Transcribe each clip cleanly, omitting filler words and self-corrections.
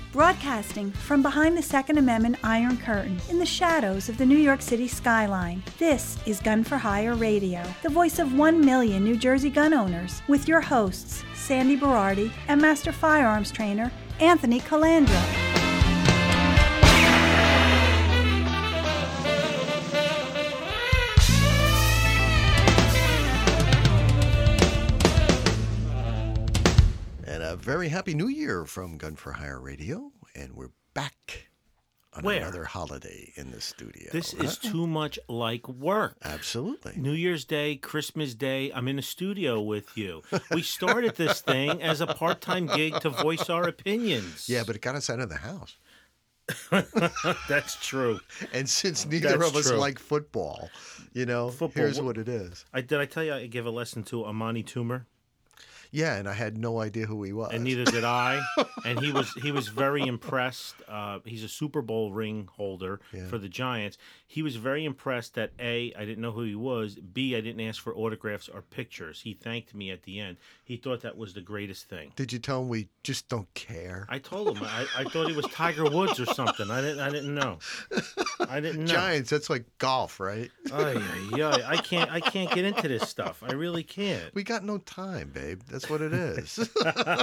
Broadcasting from behind the Second Amendment Iron Curtain in the shadows of the New York City skyline, this is Gun for Hire Radio, the voice of 1 million New Jersey gun owners, with your hosts, Sandy Berardi and Master Firearms Trainer, Anthony Calandra. Very happy New Year from Gun for Hire Radio, and we're back on another holiday in the studio. This is too much like work. Absolutely. New Year's Day, Christmas Day, I'm in the studio with you. We started this thing as a part-time gig to voice our opinions. Yeah, but it got us out of the house. That's true. And since neither of us like football, here's what it is. Did I tell you I gave a lesson to Amani Toomer? Yeah, and I had no idea who he was. And neither did I. And he was very impressed. He's a Super Bowl ring holder for the Giants. He was very impressed that A, I didn't know who he was. B, I didn't ask for autographs or pictures. He thanked me at the end. He thought that was the greatest thing. Did you tell him we just don't care? I told him. I thought he was Tiger Woods or something. I didn't know. I didn't know. Giants, that's like golf, right? I can't get into this stuff. I really can't. We got no time, babe. That's what it is.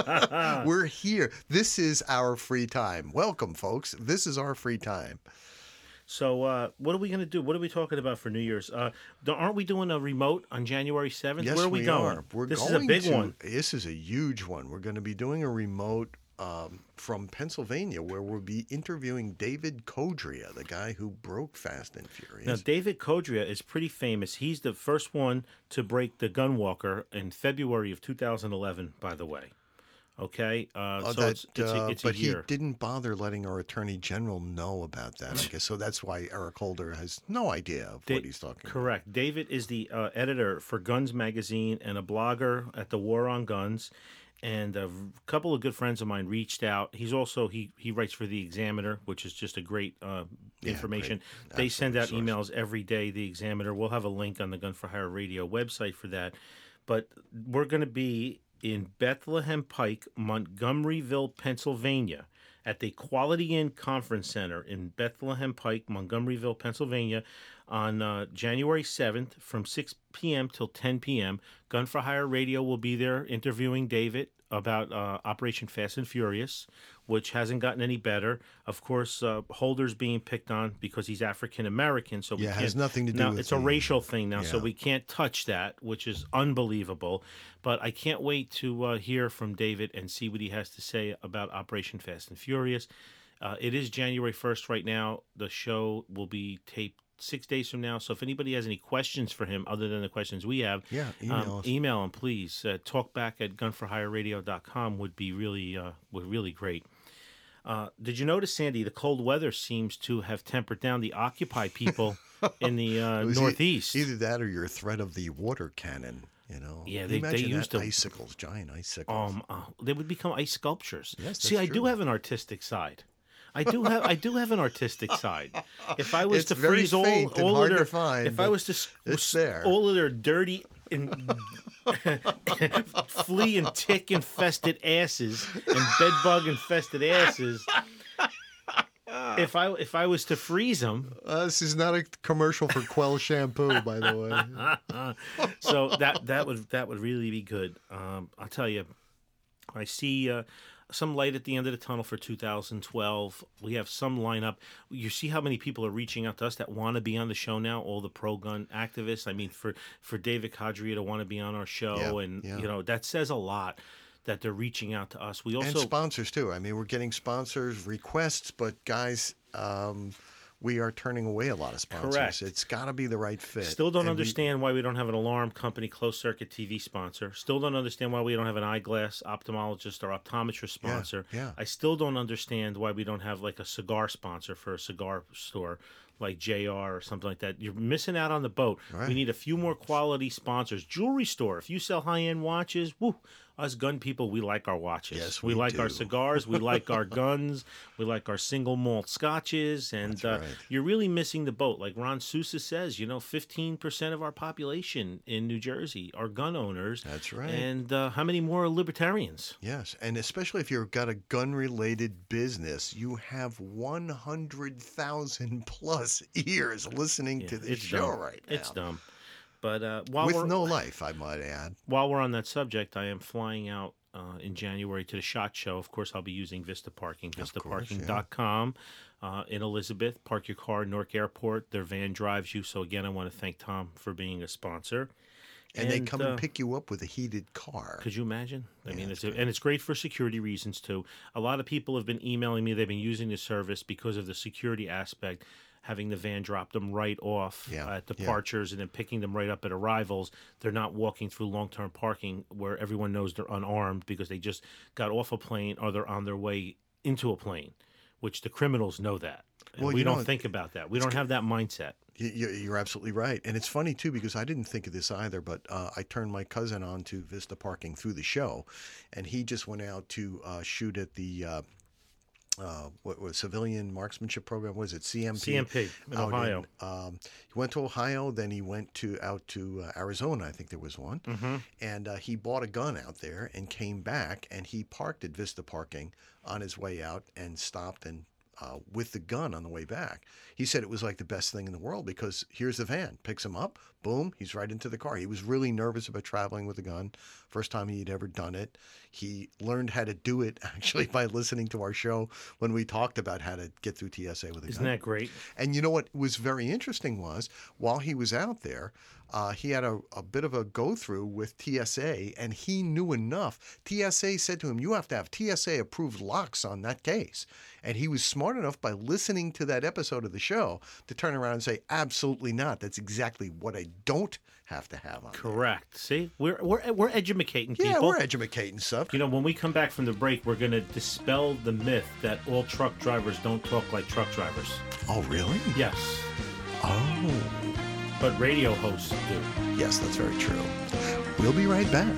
We're here. This is our free time. Welcome, folks. This is our free time. So what are we going to do? What are we talking about for New Year's? Aren't we doing a remote on January 7th? Yes, where are we going? This is a big one. This is a huge one. We're going to be doing a remote from Pennsylvania, where we'll be interviewing David Codrea, the guy who broke Fast and Furious. Now, David Codrea is pretty famous. He's the first one to break the gun walker in February of 2011, by the way. Okay? It's but a year. He didn't bother letting our Attorney General know about that, I guess. So that's why Eric Holder has no idea of what he's talking about. Correct. David is the editor for Guns Magazine and a blogger at the War on Guns. And a couple of good friends of mine reached out. He's also he writes for the Examiner, which is just a great information. Great. They send out emails every day. The Examiner. We'll have a link on the Gun for Hire Radio website for that. But we're going to be in Bethlehem Pike, Montgomeryville, Pennsylvania, at the Quality Inn Conference Center in Bethlehem Pike, Montgomeryville, Pennsylvania, on January 7th from 6 p.m. till 10 p.m. Gun for Hire Radio will be there interviewing David about Operation Fast and Furious, which hasn't gotten any better. Of course, Holder's being picked on because he's African-American. So it has nothing to do with it's a racial thing now, so we can't touch that, which is unbelievable. But I can't wait to hear from David and see what he has to say about Operation Fast and Furious. It is January 1st right now. The show will be taped 6 days from now. So if anybody has any questions for him other than the questions we have, email him, please. Talkback at gunforhireradio.com would be really great. Did you notice, Sandy, the cold weather seems to have tempered down the Occupy people in the Northeast? Either that or your threat of the water cannon. Yeah, they used icicles, giant icicles. They would become ice sculptures. Yes, See, I do have an artistic side. I do have an artistic side. If I was to freeze all of their, if I was to all of their dirty and flea and tick infested asses and bed bug infested asses. If I was to freeze them, this is not a commercial for Quell shampoo, by the way. So that would really be good. I'll tell you, I see some light at the end of the tunnel for 2012. We have some lineup. You see how many people are reaching out to us that want to be on the show now, all the pro-gun activists. I mean, for David Codrea to want to be on our show, that says a lot that they're reaching out to us. We also and sponsors, too. I mean, we're getting sponsors requests, but guys, we are turning away a lot of sponsors. Correct. It's got to be the right fit. Still don't understand why we don't have an alarm company closed-circuit TV sponsor. Still don't understand why we don't have an eyeglass ophthalmologist or optometrist sponsor. Yeah. I still don't understand why we don't have like a cigar sponsor for a cigar store like JR or something like that. You're missing out on the boat. Right. We need a few more quality sponsors. Jewelry store. If you sell high-end watches, woo, us gun people, we like our watches. Yes, we like do. our cigars. We like our guns. We like our single malt scotches. And That's right. you're really missing the boat. Like Ron Sousa says, 15% of our population in New Jersey are gun owners. That's right. And how many more are libertarians? Yes, and especially if you've got a gun-related business, you have 100,000 plus ears listening to this it's show dumb. right now. It's dumb. But while With we're, no life, I might add. while we're on that subject, I am flying out in January to the SHOT Show. Of course, I'll be using Vista Parking, vistaparking.com in Elizabeth. Park your car at Newark Airport. Their van drives you. So, again, I want to thank Tom for being a sponsor. And they come and pick you up with a heated car. Could you imagine? I mean, that's and it's great for security reasons, too. A lot of people have been emailing me. They've been using the service because of the security aspect, having the van drop them right off at departures and then picking them right up at arrivals. They're not walking through long-term parking where everyone knows they're unarmed because they just got off a plane or they're on their way into a plane, which the criminals know that. And Well, we you know, don't think about that. We don't have that mindset. You're absolutely right. And it's funny, too, because I didn't think of this either, but I turned my cousin on to Vista Parking through the show, and he just went out to shoot at the what was Civilian Marksmanship Program? Was it CMP? CMP in Ohio. He went to Ohio, then he went out to Arizona. I think there was one, and he bought a gun out there and came back, and he parked at Vista Parking on his way out and stopped and with the gun on the way back. He said it was like the best thing in the world because here's the van, picks him up, boom, he's right into the car. He was really nervous about traveling with a gun. First time he'd ever done it. He learned how to do it actually by listening to our show when we talked about how to get through TSA with a gun. Isn't that great? And you know what was very interesting was while he was out there, he had a bit of a go-through with TSA, and he knew enough. TSA said to him, you have to have TSA-approved locks on that case. And he was smart enough by listening to that episode of the show to turn around and say, absolutely not. That's exactly what I don't have to have on there. Correct. See, we're educating people. Yeah, we're educating stuff. When we come back from the break, we're going to dispel the myth that all truck drivers don't talk like truck drivers. Oh, really? Yes. Oh. But radio hosts do. Yes, that's very true. We'll be right back.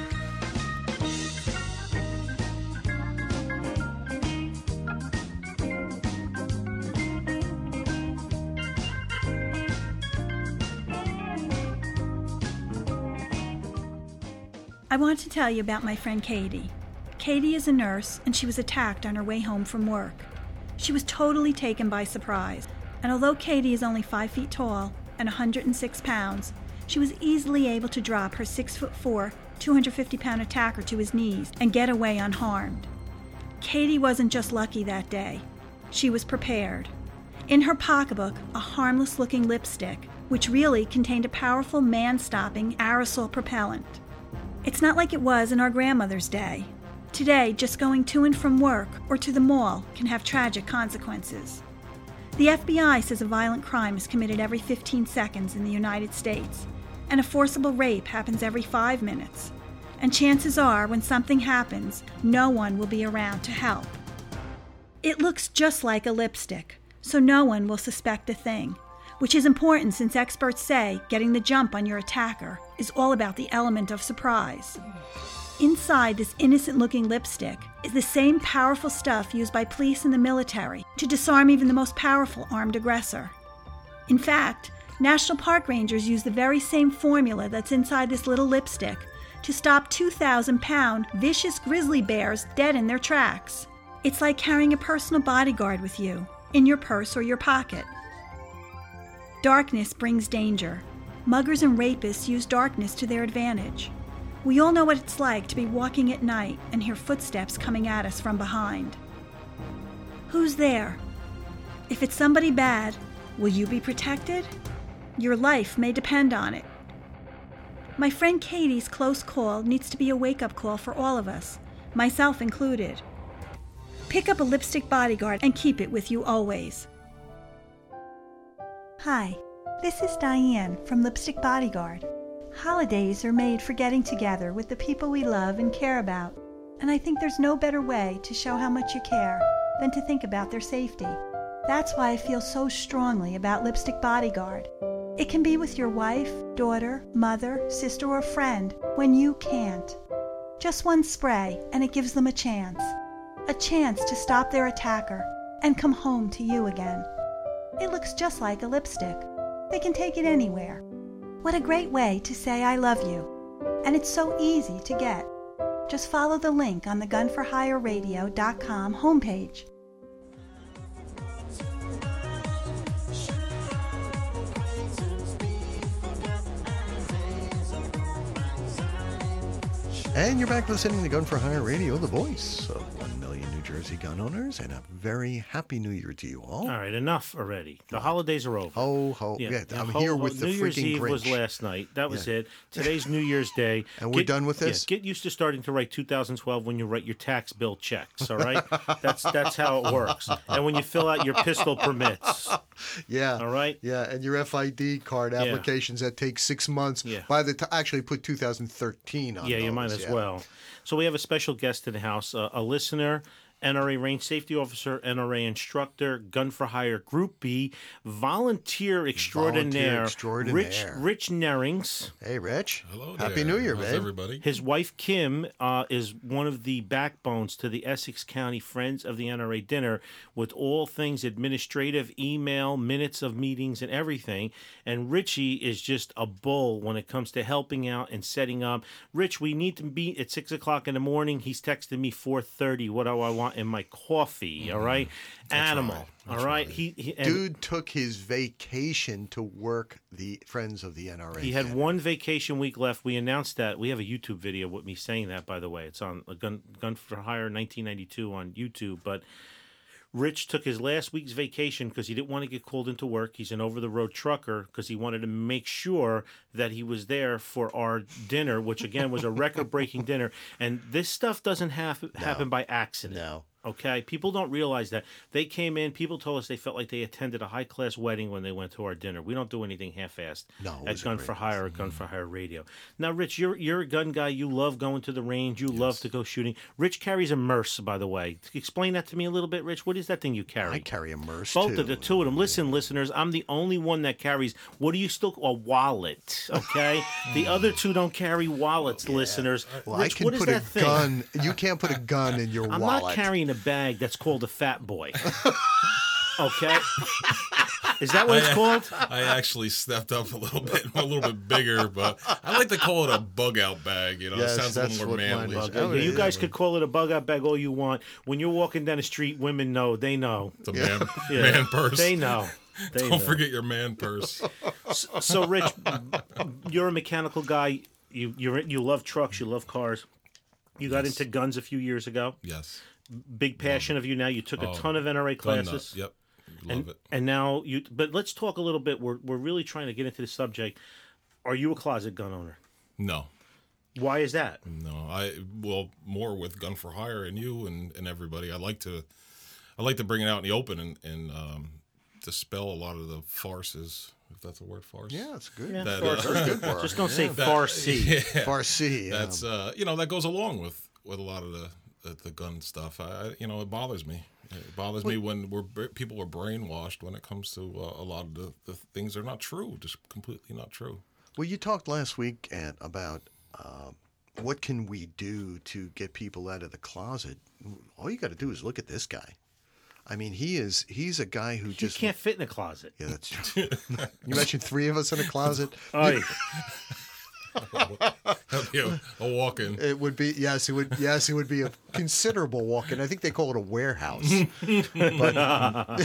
I want to tell you about my friend Katie. Katie is a nurse, and she was attacked on her way home from work. She was totally taken by surprise, and although Katie is only 5 feet tall and 106 pounds, she was easily able to drop her 6'4", 250-pound attacker to his knees and get away unharmed. Katie wasn't just lucky that day. She was prepared. In her pocketbook, a harmless-looking lipstick, which really contained a powerful man-stopping aerosol propellant. It's not like it was in our grandmother's day. Today, just going to and from work or to the mall can have tragic consequences. The FBI says a violent crime is committed every 15 seconds in the United States, and a forcible rape happens every 5 minutes. And chances are, when something happens, no one will be around to help. It looks just like a lipstick, so no one will suspect a thing, which is important since experts say getting the jump on your attacker is all about the element of surprise. Inside this innocent-looking lipstick is the same powerful stuff used by police and the military to disarm even the most powerful armed aggressor. In fact, National Park Rangers use the very same formula that's inside this little lipstick to stop 2,000-pound vicious grizzly bears dead in their tracks. It's like carrying a personal bodyguard with you, in your purse or your pocket. Darkness brings danger. Muggers and rapists use darkness to their advantage. We all know what it's like to be walking at night and hear footsteps coming at us from behind. Who's there? If it's somebody bad, will you be protected? Your life may depend on it. My friend Katie's close call needs to be a wake-up call for all of us, myself included. Pick up a lipstick bodyguard and keep it with you always. Hi, this is Diane from Lipstick Bodyguard. Holidays are made for getting together with the people we love and care about, and I think there's no better way to show how much you care than to think about their safety. That's why I feel so strongly about Lipstick Bodyguard. It can be with your wife, daughter, mother, sister, or friend when you can't. Just one spray and it gives them a chance to stop their attacker and come home to you again. It looks just like a lipstick. They can take it anywhere. What a great way to say I love you. And it's so easy to get. Just follow the link on the gunforhireradio.com homepage. And you're back listening to Gun for Hire Radio, the voice of 1 million New Jersey gun owners, and a very happy New Year to you all. All right, enough already. The holidays are over. Ho, ho. Yeah, I'm ho, here ho. with the New Year's freaking Eve Grinch. was last night. That was it. Today's New Year's Day. And we're done with this? Yeah, get used to starting to write 2012 when you write your tax bill checks, all right? That's how it works. And when you fill out your pistol permits. Yeah. All right? Yeah, and your FID card applications that take 6 months. Yeah. By the time, actually put 2013 on Yeah, you those, might as well. So we have a special guest in the house, a listener, NRA range safety officer, NRA instructor, Gun for Hire Group B, volunteer extraordinaire, Rich Nerings. Hey, Rich. Hello there. Happy New Year, How's babe. everybody? His wife, Kim, is one of the backbones to the Essex County Friends of the NRA dinner with all things administrative, email, minutes of meetings, and everything. And Richie is just a bull when it comes to helping out and setting up. Rich, we need to meet at 6 o'clock in the morning. He's texting me 4:30. What do I want in my coffee? All right? Animal. That's all right? right. He Dude took his vacation to work the Friends of the NRA. He had one vacation week left. We announced that. We have a YouTube video with me saying that, by the way. It's on Gun for Hire 1992 on YouTube. But Rich took his last week's vacation because he didn't want to get called into work. He's an over-the-road trucker because he wanted to make sure that he was there for our dinner, which, again, was a record-breaking dinner. And this stuff doesn't happen by accident. No. Okay? People don't realize that. They came in, people told us they felt like they attended a high-class wedding when they went to our dinner. We don't do anything half-assed at Gun for Hire or Gun for Hire Radio. Now, Rich, you're a gun guy. You love going to the range. You love to go shooting. Rich carries a Merce, by the way. Explain that to me a little bit, Rich. What is that thing you carry? I carry a Merce, Both too. of the two of them. Listen, listeners, I'm the only one that carries, what do you still call a wallet, okay? The other two don't carry wallets, listeners. Well, Rich, I can what is put that a thing? gun. You can't put a gun in your I'm wallet. not carrying a bag that's called a fat boy. Okay? Is that what it's called? I actually stepped up a little bit bigger, but I like to call it a bug out bag. You know, Yes, it sounds a that's little more what mine manly. is. Oh, You yeah, guys yeah. could call it a bug out bag all you want. When you're walking down the street, women know. They know. It's a man Yeah. purse. They know. They Don't know. forget your man purse. So, Rich, you're a mechanical guy. You love trucks. You love cars. You got into guns a few years ago. Yes. Big passion of you now. You took a ton of NRA Gun nut. classes. Yep. Love it. And now you. But let's talk a little bit. We're really trying to get into the subject. Are you a closet gun owner? No. Why is that? Well, more with Gun for Hire and you and everybody. I like to bring it out in the open and dispel a lot of the farces, if that's a word, farce. Yeah, it's good. Yeah, That, That's a good word. Just don't say Farsi. Yeah. Farsi. That's that goes along with a lot of the gun stuff. It bothers me. It bothers me when people are brainwashed when it comes to a lot of the things that are not true, just completely not true. Well, you talked last week, Ant, about what can we do to get people out of the closet. All you got to do is look at this guy. I mean, he's a guy who You just can't fit in a closet. Yeah, that's true. You mentioned three of us in a closet. Oy. That'd be a walk-in. It would be it would be a considerable walk-in. I think they call it a warehouse. But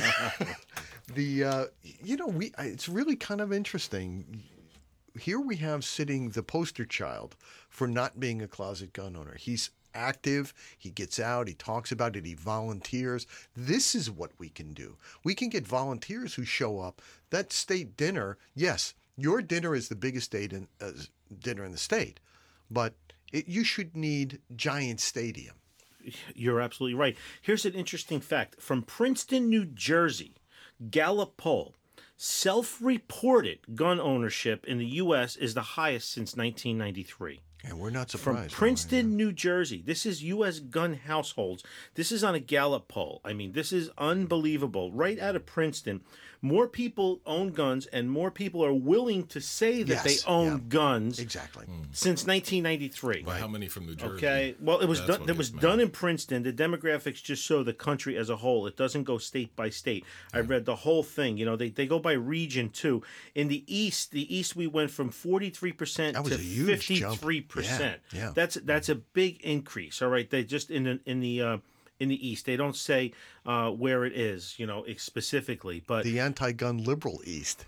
it's really kind of interesting. Here we have sitting the poster child for not being a closet gun owner. He's active, he gets out, he talks about it, he volunteers. This is what we can do. We can get volunteers who show up. That state dinner, yes, your dinner is the biggest dinner in the state, but you should need Giant Stadium. You're absolutely right. Here's an interesting fact. From Princeton, New Jersey, Gallup poll, self-reported gun ownership in the U.S. is the highest since 1993. And we're not From surprised. Princeton, New Jersey. This is U.S. gun households. This is on a Gallup poll. I mean, this is unbelievable. Right out of Princeton, more people own guns and more people are willing to say that they own guns Exactly. since 1993. Well, how many from New Jersey? Okay. Well, it was That's done. what It was gets done mad. in Princeton. The demographics just show the country as a whole. It doesn't go state by state. I read the whole thing. You know, they go by region too. In the East, we went from 43% That was to a huge jump. 53%. Yeah. That's a big increase. All right. They just in the East, they don't say where it is. You know, specifically, but The anti-gun liberal East.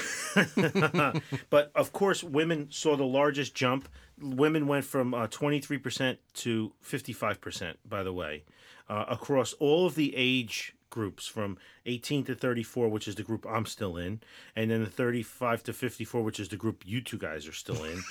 but of course, women saw the largest jump. Women went from 23% to 55%, by the way, across all of the age groups from 18 to 34, which is the group I'm still in, and then the 35 to 54, which is the group you two guys are still in.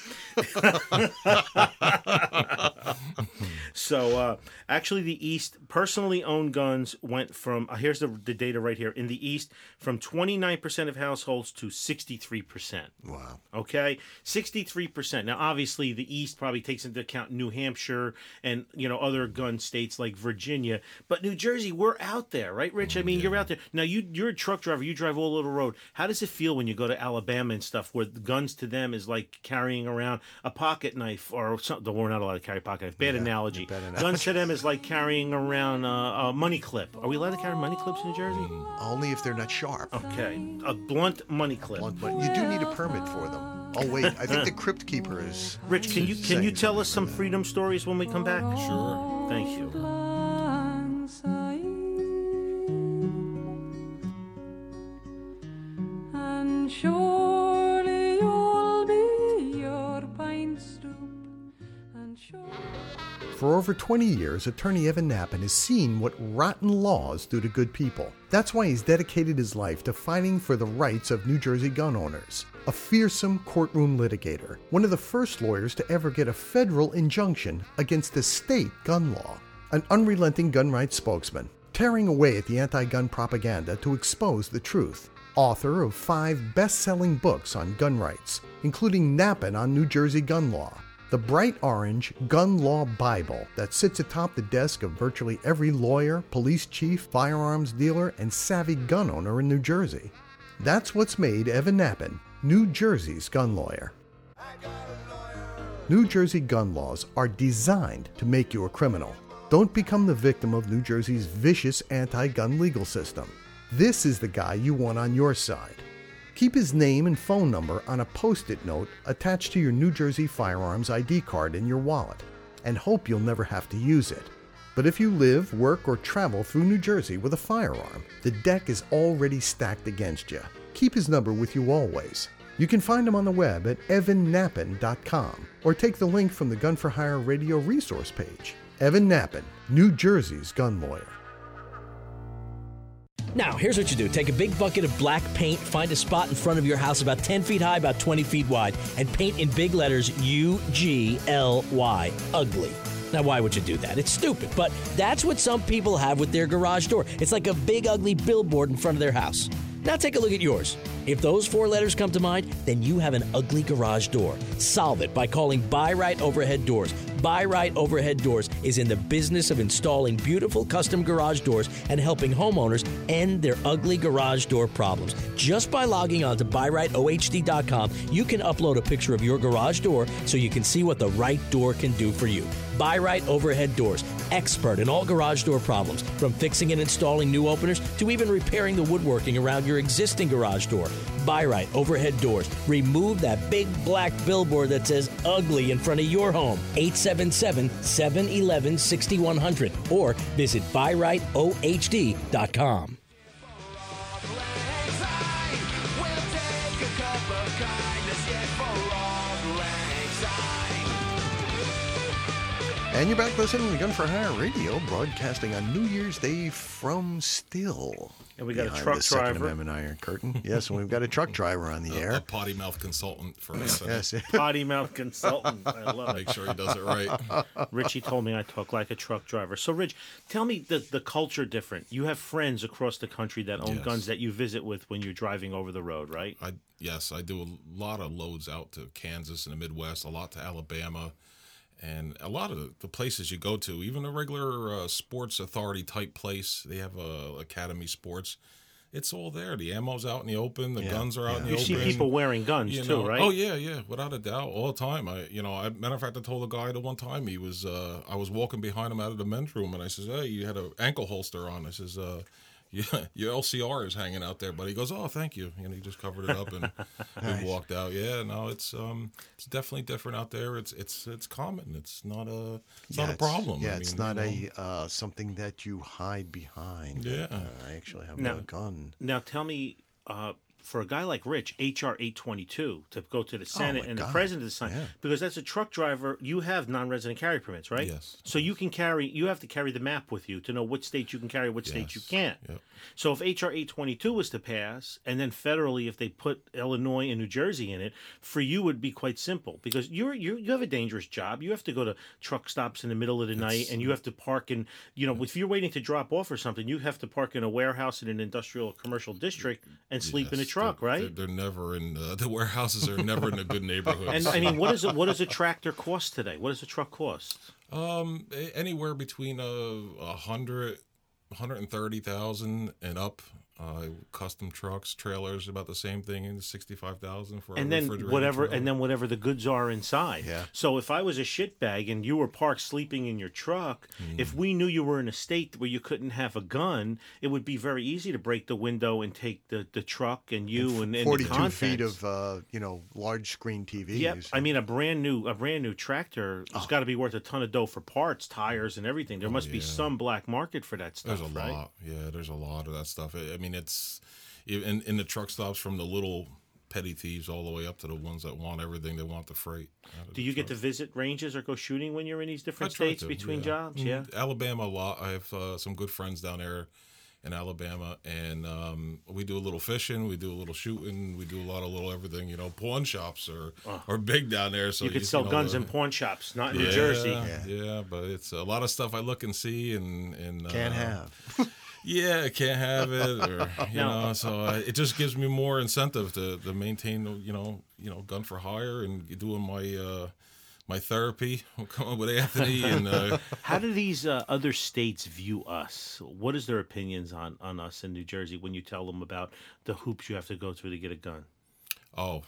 So actually the East, personally owned guns went from, here's the data right here, in the East, from 29% of households to 63%. Wow. Okay, 63%. Now, obviously, the East probably takes into account New Hampshire and, you know, other gun states like Virginia. But New Jersey, we're out there, right, Rich? I mean, you're out there. Now, you're a truck driver. You drive all over the road. How does it feel when you go to Alabama and stuff where the guns to them is like carrying around a pocket knife or something? We're not allowed to carry a pocket knife. Bad analogy. Guns to them is like carrying around a money clip. Are we allowed to carry money clips in New Jersey? Only if they're not sharp. Okay, a blunt money clip. But you do need a permit for them. Oh wait, I think the Crypt Keeper is. Rich, can you saying tell us some something freedom stories when we come back? Sure. Thank you. And surely you'll be your pine stoop, and surely... For over 20 years, attorney Evan Nappen has seen what rotten laws do to good people. That's why he's dedicated his life to fighting for the rights of New Jersey gun owners. A fearsome courtroom litigator, one of the first lawyers to ever get a federal injunction against a state gun law. An unrelenting gun rights spokesman, tearing away at the anti-gun propaganda to expose the truth. Author of 5 best-selling books on gun rights, including Nappen on New Jersey gun law, the bright orange Gun Law Bible that sits atop the desk of virtually every lawyer, police chief, firearms dealer, and savvy gun owner in New Jersey. That's what's made Evan Nappen New Jersey's gun lawyer. New Jersey gun laws are designed to make you a criminal. Don't become the victim of New Jersey's vicious anti-gun legal system. This is the guy you want on your side. Keep his name and phone number on a Post-it note attached to your New Jersey firearms ID card in your wallet, and hope you'll never have to use it. But if you live, work, or travel through New Jersey with a firearm, the deck is already stacked against you. Keep his number with you always. You can find him on the web at evannappen.com, or take the link from the Gun for Hire radio resource page. Evan Nappen, New Jersey's gun lawyer. Now, here's what you do. Take a big bucket of black paint, find a spot in front of your house about 10 feet high, about 20 feet wide, and paint in big letters UGLY, ugly. Now, why would you do that? It's stupid, but that's what some people have with their garage door. It's like a big, ugly billboard in front of their house. Now take a look at yours. If those 4 letters come to mind, then you have an ugly garage door. Solve it by calling Buy Right Overhead Doors. Buy Right Overhead Doors is in the business of installing beautiful custom garage doors and helping homeowners end their ugly garage door problems. Just by logging on to buyrightohd.com, you can upload a picture of your garage door so you can see what the right door can do for you. Buy Right Overhead Doors, expert in all garage door problems, from fixing and installing new openers to even repairing the woodworking around your existing garage door. Buy Right Overhead Doors. Remove that big black billboard that says ugly in front of your home. 877-711-6100 or visit buyrightohd.com. And you're back listening to Gun for Hire Radio, broadcasting on New Year's Day from Still. And we got a behind truck the Second driver. Amendment Iron Curtain. Yes, and we've got a truck driver on the A air. potty mouth consultant for us. Yes. Potty mouth consultant. I love Make it. sure he does it right. Richie told me I talk like a truck driver. So, Rich, tell me the culture different. You have friends across the country that own Yes. guns that you visit with when you're driving over the road, right? Yes, I do a lot of loads out to Kansas and the Midwest, a lot to Alabama. And a lot of the places you go to, even a regular sports authority type place, they have Academy Sports. It's all there. The ammo's out in the open. The guns are out in the You open. see people wearing guns too, right? Oh yeah, without a doubt, all the time. Matter of fact, I told a guy the one time I was walking behind him out of the men's room, and I says, "Hey, you had an ankle holster on." I says, "Yeah, your LCR is hanging out there." But he goes, "Oh, thank you," and he just covered it up and we walked out. Yeah, no, it's definitely different out there. It's common. It's not a problem. Yeah, it's not something that you hide behind. Yeah, I actually have a gun. Now tell me, for a guy like Rich, HR 822 to go to the Senate and the president to sign, because as a truck driver, you have non-resident carry permits, right? Yes. So you have to carry the map with you to know which states you can carry, which states you can't. Yep. So if HR 822 was to pass, and then federally, if they put Illinois and New Jersey in it, for you would be quite simple, because you have a dangerous job. You have to go to truck stops in the middle of the night, and you have to park in, if you're waiting to drop off or something, you have to park in a warehouse in an industrial or commercial district and sleep in a truck, right? They're never in the warehouses are never in a good neighborhood. And I mean, what does a tractor cost today? What does a truck cost? Anywhere between 130,000 and up. Custom trucks, trailers, about the same thing, in 65,000 for and a then refrigerated whatever, trailer. and then whatever the goods are inside. Yeah. So if I was a shitbag and you were parked sleeping in your truck, if we knew you were in a state where you couldn't have a gun, it would be very easy to break the window and take the truck and you and 42 the contents. feet of large screen TVs. Yep. I mean, a brand new tractor has got to be worth a ton of dough for parts, tires, and everything. There must be some black market for that stuff. There's a right? lot. Yeah, there's a lot of that stuff. I mean, it's in the truck stops, from the little petty thieves all the way up to the ones that want everything. They want the freight. Do you get to visit ranges or go shooting when you're in these different states between jobs? Yeah. Alabama a lot. I have some good friends down there in Alabama, and we do a little fishing, we do a little shooting, we do a lot of little everything. Pawn shops are big down there. So you could sell guns in pawn shops, not in New Jersey. Yeah, but it's a lot of stuff I look and see and can't have. Yeah, can't have it, or so it just gives me more incentive to maintain, gun for hire and doing my therapy. We'll come up with Anthony and. How do these other states view us? What is their opinions on us in New Jersey when you tell them about the hoops you have to go through to get a gun? Oh,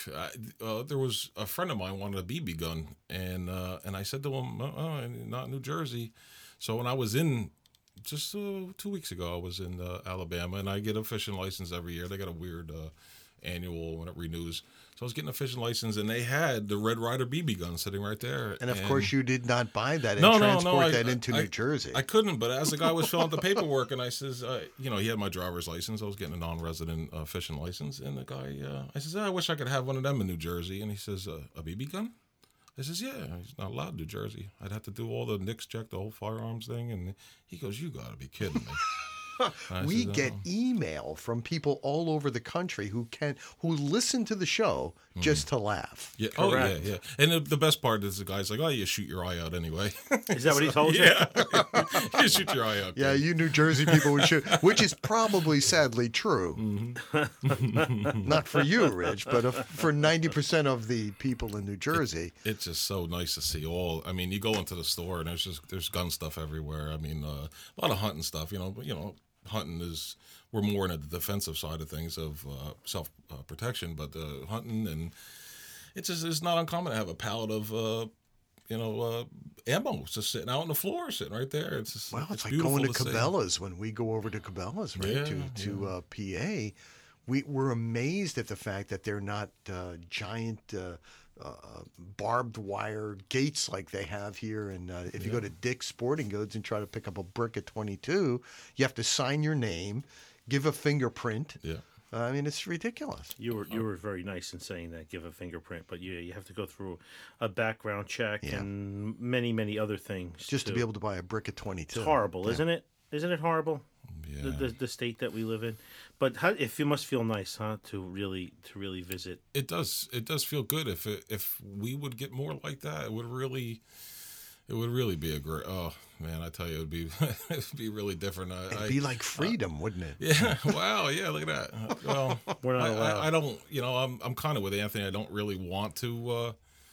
there was a friend of mine wanted a BB gun, and I said to him, not New Jersey. So when I was in. Just 2 weeks ago, I was in Alabama, and I get a fishing license every year. They got a weird annual when it renews. So I was getting a fishing license, and they had the Red Ryder BB gun sitting right there. And of course, you did not buy that and transport that into New Jersey. I couldn't, but as the guy was filling out the paperwork, and I says, he had my driver's license. I was getting a non-resident fishing license, and the guy, I says, I wish I could have one of them in New Jersey. And he says, a BB gun? I says, yeah, he's not allowed in New Jersey. I'd have to do all the NICS check, the whole firearms thing. And he goes, you got to be kidding me. We get email from people all over the country who listen to the show just to laugh. Yeah. Correct. Oh, yeah. And the best part is the guy's like, oh, you shoot your eye out anyway. Is that what he told you? Yeah. You shoot your eye out. Yeah, you New Jersey people would shoot, which is probably sadly true. Mm-hmm. Not for you, Rich, but for 90% of the people in New Jersey. It's just so nice to see all. I mean, you go into the store and there's gun stuff everywhere. I mean, a lot of hunting stuff, hunting we're more in the defensive side of things of self protection, but hunting, and it's not uncommon to have a pallet of ammo just sitting out on the floor, sitting right there. It's like going to Cabela's when we go over to Cabela's, right? To PA, we're amazed at the fact that they're not giant barbed wire gates like they have here. And if you go to Dick's Sporting Goods and try to pick up a brick at 22, you have to sign your name, give a fingerprint. Yeah. I mean, it's ridiculous. You were very nice in saying that, give a fingerprint, but you have to go through a background check and many, many other things. Just to be able to buy a brick at 22. It's horrible, isn't it? Isn't it horrible? Yeah. The state that we live in. But it must feel nice, huh, to really visit. It does feel good. If we would get more like that, it would really be a great. Oh man, I tell you, it'd be really different. It'd be like freedom, wouldn't it? Yeah. Wow. Yeah. Look at that. Well, we're not allowed. I don't. I'm kind of with Anthony. I don't really want to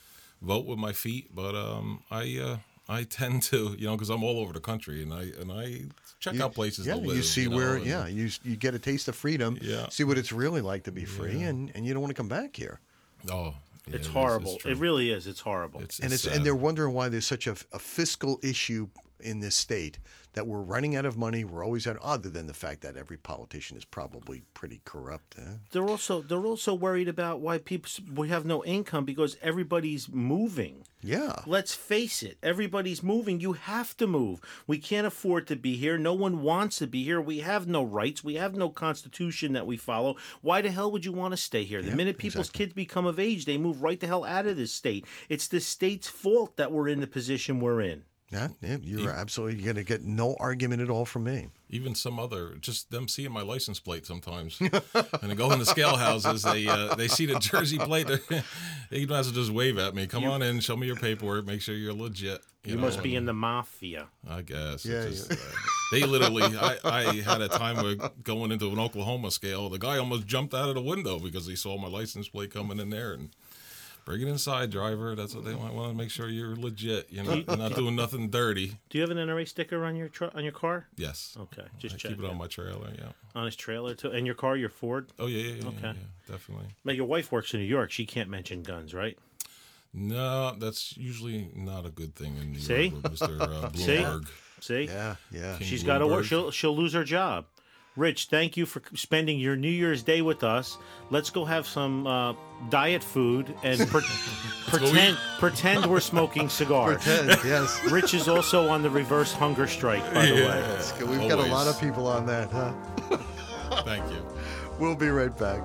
vote with my feet, but I tend to, because I'm all over the country, and I check out places to live. You see you get a taste of freedom, Yeah. see what it's really like to be free, and you don't want to come back here. Oh, yeah, It's horrible. true. It really is. It's horrible. And sad. they're wondering why there's such a fiscal issue in this state, that we're running out of money. We're always out, other than the fact that every politician is probably pretty corrupt. They're also worried about why we have no income because everybody's moving. Yeah. Let's face it, everybody's moving. You have to move. We can't afford to be here. No one wants to be here. We have no rights. We have no constitution that we follow. Why the hell would you want to stay here? The minute people's kids become of age, they move right the hell out of this state. It's the state's fault that we're in the position we're in. Yeah, you're absolutely going to get no argument at all from me. Even some other, just them seeing my license plate sometimes. And they go in the scale houses, they see the Jersey plate, they might as well just wave at me. Come on in, show me your paperwork, make sure you're legit. You must be in the mafia. I guess. Yeah, They literally, I had a time where going into an Oklahoma scale, the guy almost jumped out of the window because he saw my license plate coming in there, and bring it inside, driver. That's what they want to make sure you're legit. You're not doing nothing dirty. Do you have an NRA sticker on your on your car? Yes. Okay, just I check. keep it on my trailer. Yeah. On his trailer too. And your car, your Ford. Oh yeah. Okay. Yeah, definitely. Now your wife works in New York. She can't mention guns, right? No, that's usually not a good thing in New See? York with Mr. Bloomberg. See? Yeah. King She's got to work. Bloomberg. She'll lose her job. Rich, thank you for spending your New Year's Day with us. Let's go have some diet food and pretend we're smoking cigars. Pretend, yes. Rich is also on the reverse hunger strike, by the way. We've got a Always. lot of people on that, huh? Thank you. We'll be right back.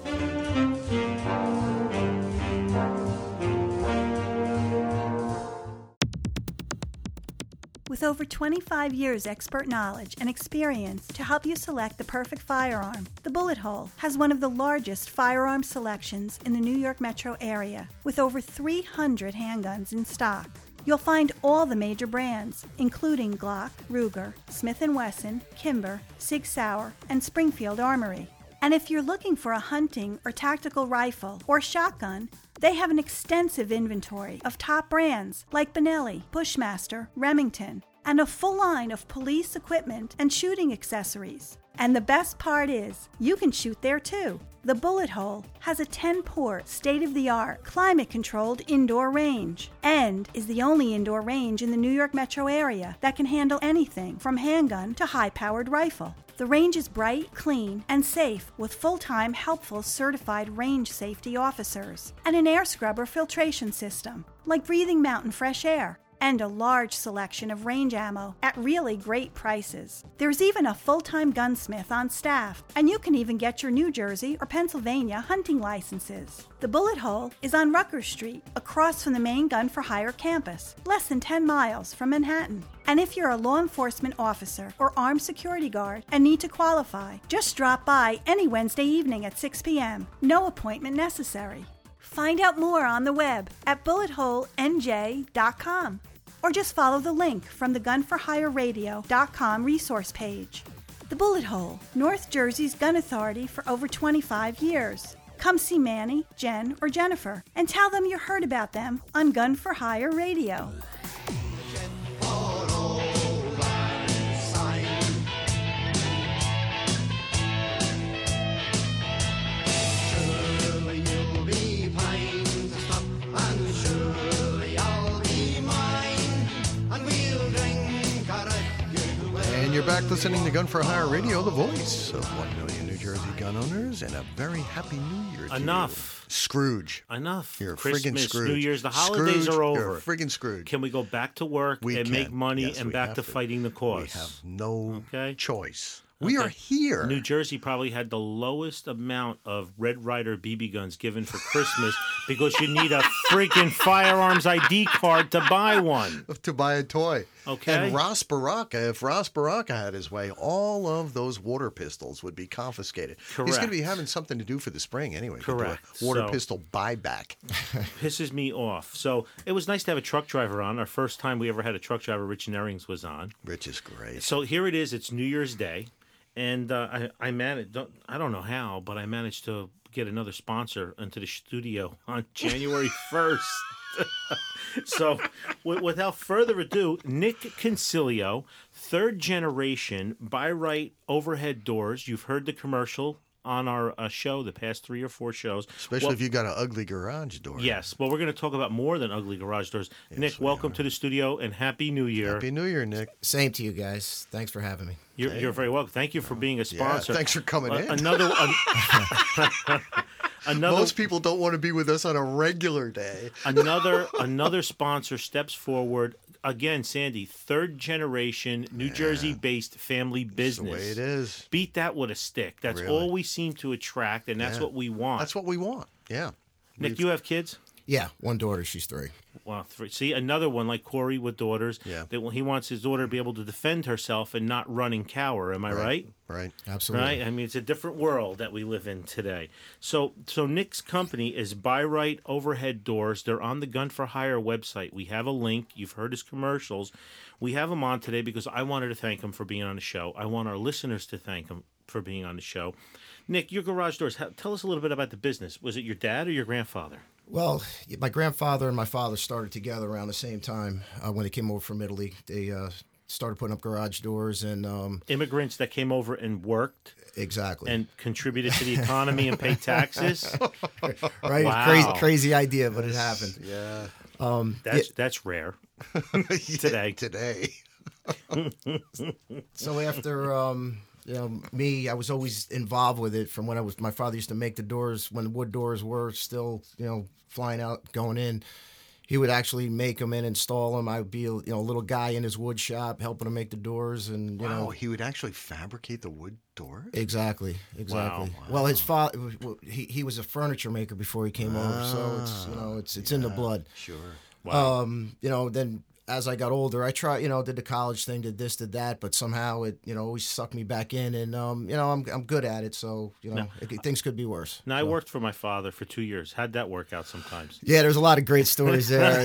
With over 25 years expert knowledge and experience to help you select the perfect firearm, the Bullet Hole has one of the largest firearm selections in the New York metro area, with over 300 handguns in stock. You'll find all the major brands, including Glock, Ruger, Smith & Wesson, Kimber, Sig Sauer, and Springfield Armory. And if you're looking for a hunting or tactical rifle or shotgun, they have an extensive inventory of top brands like Benelli, Bushmaster, Remington, and a full line of police equipment and shooting accessories. And the best part is, you can shoot there too. The Bullet Hole has a 10-port, state-of-the-art, climate-controlled indoor range and is the only indoor range in the New York metro area that can handle anything from handgun to high-powered rifle. The range is bright, clean, and safe with full-time, helpful, certified range safety officers and an air scrubber filtration system, like Breathing Mountain Fresh Air, and a large selection of range ammo at really great prices. There's even a full-time gunsmith on staff, and you can even get your New Jersey or Pennsylvania hunting licenses. The Bullet Hole is on Rutgers Street, across from the main Gun for Hire campus, less than 10 miles from Manhattan. And if you're a law enforcement officer or armed security guard and need to qualify, just drop by any Wednesday evening at 6 p.m. No appointment necessary. Find out more on the web at bulletholenj.com or just follow the link from the gunforhireradio.com resource page. The Bullet Hole, North Jersey's gun authority for over 25 years. Come see Manny, Jen, or Jennifer and tell them you heard about them on Gun for Hire Radio. And you're back listening to Gun for Hire Radio, the voice of 1 million New Jersey gun owners, and a very happy New Year to Enough. you. Scrooge. Enough. You're Christmas, friggin' Scrooge. New Year's, the holidays Scrooge, are over. You're friggin' Scrooge. Can we go back to work We and make can. money Yes, and we back have to to. fighting the cause? We have no Okay. choice. We are here. New Jersey probably had the lowest amount of Red Ryder BB guns given for Christmas because you need a freaking firearms ID card to buy one. To buy a toy. Okay. And Ross Baraka, if Ross Baraka had his way, all of those water pistols would be confiscated. He's going to Correct. be having something to do for the spring anyway. He could do a Correct. water So- pistol buyback. Pisses me off. So it was nice to have a truck driver on. Our first time we ever had a truck driver, Rich Nerings, was on. Rich is great. So here it is. It's New Year's Day. And I managed. I don't know how, but I managed to get another sponsor into the studio on January 1st. So, without further ado, Nick Concilio, third generation by right overhead doors. You've heard the commercial on our show, the past 3 or 4 shows. Especially if you got an ugly garage door. Yes, well, we're going to talk about more than ugly garage doors. Yes, Nick, welcome to the studio and Happy New Year. Happy New Year, Nick. Same to you guys. Thanks for having me. You're very welcome. Thank you for being a sponsor. Yeah, thanks for coming in. Another Most people don't want to be with us on a regular day. another sponsor steps forward. Again, Sandy, third generation, New Jersey-based family business. That's the way it is. Beat that with a stick. That's Really. all we seem to attract, and that's what we want. That's what we want. Yeah. Nick, you have kids? Yeah, one daughter. She's 3. Well, 3. See, another one like Corey with daughters. Yeah. That he wants his daughter to be able to defend herself and not run and cower. Am I right? Right. Absolutely. Right? I mean, it's a different world that we live in today. So Nick's company is By Right Overhead Doors. They're on the Gun for Hire website. We have a link. You've heard his commercials. We have him on today because I wanted to thank him for being on the show. I want our listeners to thank him for being on the show. Nick, your garage doors, tell us a little bit about the business. Was it your dad or your grandfather? Well, my grandfather and my father started together around the same time when they came over from Italy. They started putting up garage doors and Immigrants that came over and worked exactly and contributed to the economy and paid taxes. right. Wow. Crazy idea, but it happened. Yeah. That's rare today. Today. So after me, I was always involved with it from when my father used to make the doors when the wood doors were still flying out going in. He would actually make them and install them. I would be a little guy in his wood shop helping him make the doors and Wow, he would actually fabricate the wood doors? Exactly. Wow. Well, his father he was a furniture maker before he came over, so it's in the blood. Sure. Wow. Then as I got older, I tried, did the college thing, did this, did that, but somehow it, always sucked me back in, and I'm good at it, so things could be worse. Now, I worked for my father for 2 years. How'd that work out sometimes? Yeah, there's a lot of great stories there.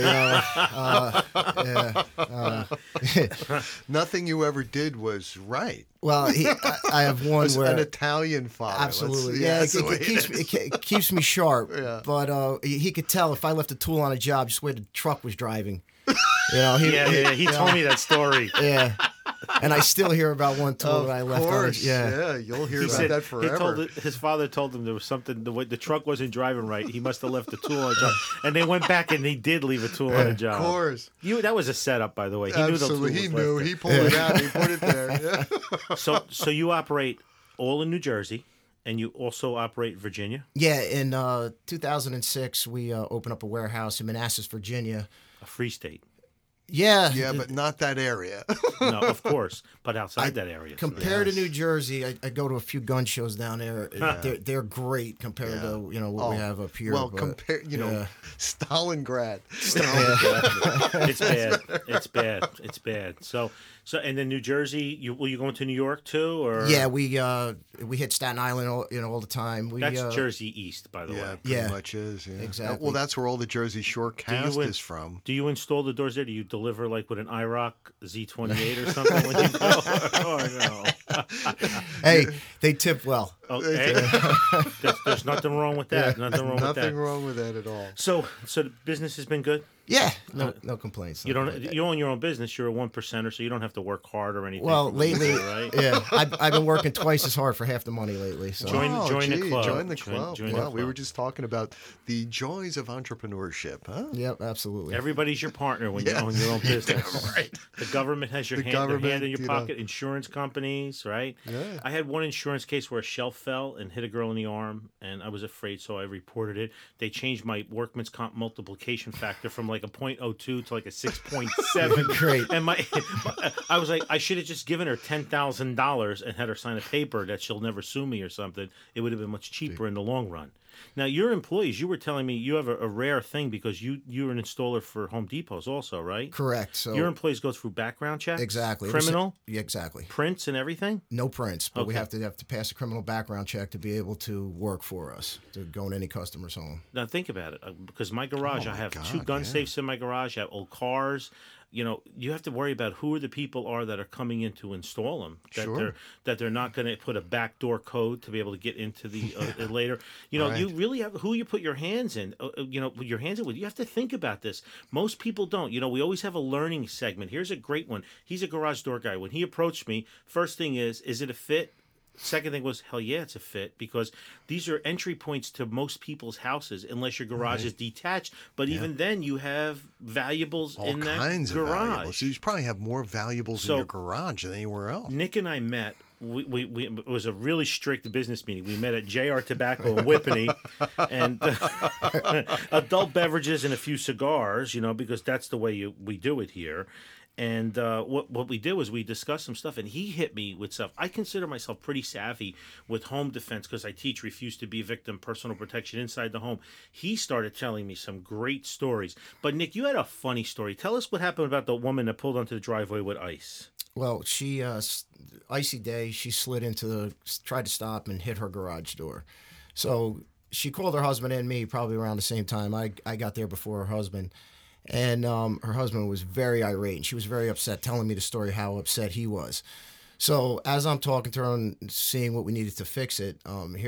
Nothing you ever did was right. Well, I have one Was where an Italian father. absolutely, Let's- yeah, that's the way it keeps me sharp. Yeah. But he could tell if I left a tool on a job, just where the truck was driving. He told me that story. Yeah. And I still hear about one tool Of that I left course, on. Yeah. you'll hear He about said that forever. his father told him there was something. The truck wasn't driving right. He must have left the tool on a job, and they went back and he did leave a tool on a job. Of course. That was a setup, by the way. He Absolutely, he knew the tool knew. was He left pulled it out and he put it there. Yeah. there. So you operate all in New Jersey, and you also operate Virginia, Yeah, in 2006, we opened up a warehouse in Manassas, Virginia. a free state. Yeah. Yeah, but not that area. No, of course, but outside that area. Compared to New Jersey, I go to a few gun shows down there. They're great compared to what we have up here. Well, but, compare, Stalingrad. It's bad. It's bad. It's bad. So, and then New Jersey. Will you go into New York too, or Yeah, we hit Staten Island all the time. that's Jersey East, by the Yeah, way. pretty Yeah. much is. Yeah. Exactly. Well, that's where all the Jersey Shore cast win- is from. Do you install the doors there? Do you deliver like with an IROC Z28 or something when you go? Oh no. Hey, they tip well. Okay. There's nothing wrong with that. Nothing wrong with that. Nothing wrong with that at all. So the business has been good. Yeah, no complaints. You own your own business. You're a 1%er, so you don't have to work hard or anything. Well, lately, right? yeah, I've been working twice as hard for half the money lately. So Join the gee, club. Join the club. join the Well, we club. were just talking about the joys of entrepreneurship, huh? Yep, absolutely. Everybody's your partner when you Yeah. own your own Yeah, business. right. The government has their The hand government, in your you know. pocket. Insurance companies, right? Yeah. I had one insurance case where a shelf fell and hit a girl in the arm, and I was afraid, so I reported it. They changed my workman's comp multiplication factor from like a 0.02 to like a 6.7. Great. And I was like, I should have just given her $10,000 and had her sign a paper that she'll never sue me or something. It would have been much cheaper in the long run. Now, your employees, you were telling me you have a rare thing because you're an installer for Home Depots also, right? Correct. So Your employees go through background checks? exactly Criminal? Yeah, exactly. Prints and everything? No prints, but we Okay. have to pass a criminal background check to be able to work for us to go in any customer's home. Now, think about it. Because my garage, Oh, I my have God, 2 gun yeah. safes in my garage. I have old cars. you have to worry about who the people are that are coming in to install them. That they're not going to put a backdoor code to be able to get into the later. You really have who you put your hands in. Put your hands in with. You have to think about this. Most people don't. We always have a learning segment. Here's a great one. He's a garage door guy. When he approached me, first thing is it a fit? Second thing was, hell yeah, it's a fit, because these are entry points to most people's houses, unless your garage is detached. But even then, you have valuables in that garage. All kinds of valuables. So you probably have more valuables in your garage than anywhere else. Nick and I met. It was a really strict business meeting. We met at JR Tobacco in Whippany, and adult beverages and a few cigars, because that's the way we do it here. And what we did was we discussed some stuff, and he hit me with stuff. I consider myself pretty savvy with home defense because I teach Refuse to Be a Victim, personal protection inside the home. He started telling me some great stories. But, Nick, you had a funny story. Tell us what happened about the woman that pulled onto the driveway with ice. Well, she, icy day, she tried to stop and hit her garage door. So she called her husband and me probably around the same time. I got there before her husband. And her husband was very irate, and she was very upset, telling me the story how upset he was. So as I'm talking to her and seeing what we needed to fix it,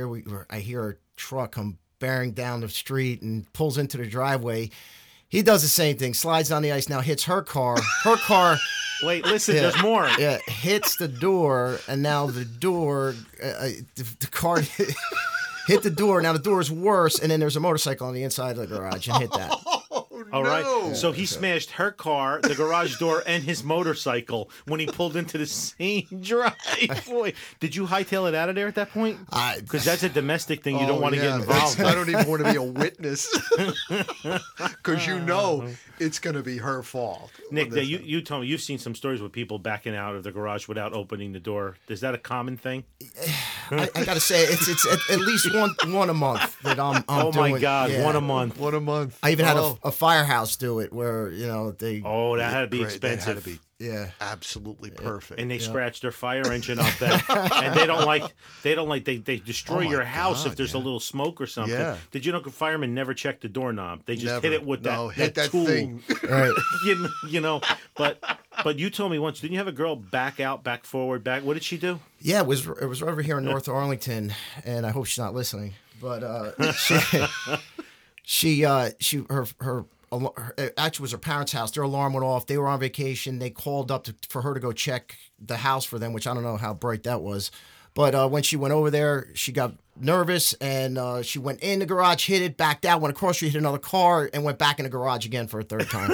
I hear a truck come bearing down the street and pulls into the driveway. He does the same thing, slides on the ice, now hits her car. Her car... Wait, listen, there's more. Yeah, hits the door, and now the door... the car... hit the door. Now the door is worse, and then there's a motorcycle on the inside of the garage and hit that. All right. So he smashed her car, the garage door, and his motorcycle when he pulled into the same driveway. Did you hightail it out of there at that point? Because that's a domestic thing. You don't want to get involved. I don't even want to be a witness because it's going to be her fault. Nick, you told me you've seen some stories with people backing out of the garage without opening the door. Is that a common thing? I got to say, it's at least one a month that I'm oh doing. My God, yeah. One a month. I even had a firehouse do it where they. Oh, that had to be expensive. That had to be absolutely perfect. And they scratched their fire engine up there, and they destroy your house if there's a little smoke or something. Yeah. Did you know firemen never check the doorknob? They just hit it with that tool. Thing. Right. But you told me once, didn't you have a girl back out, back forward, back? What did she do? Yeah, it was over here in North Arlington, and I hope she's not listening. But she actually was her parents' house. Their alarm went off. They were on vacation. They called up for her to go check the house for them, which I don't know how bright that was. But when she went over there, she got nervous, and she went in the garage, hit it, backed out, went across the street, hit another car, and went back in the garage again for a third time.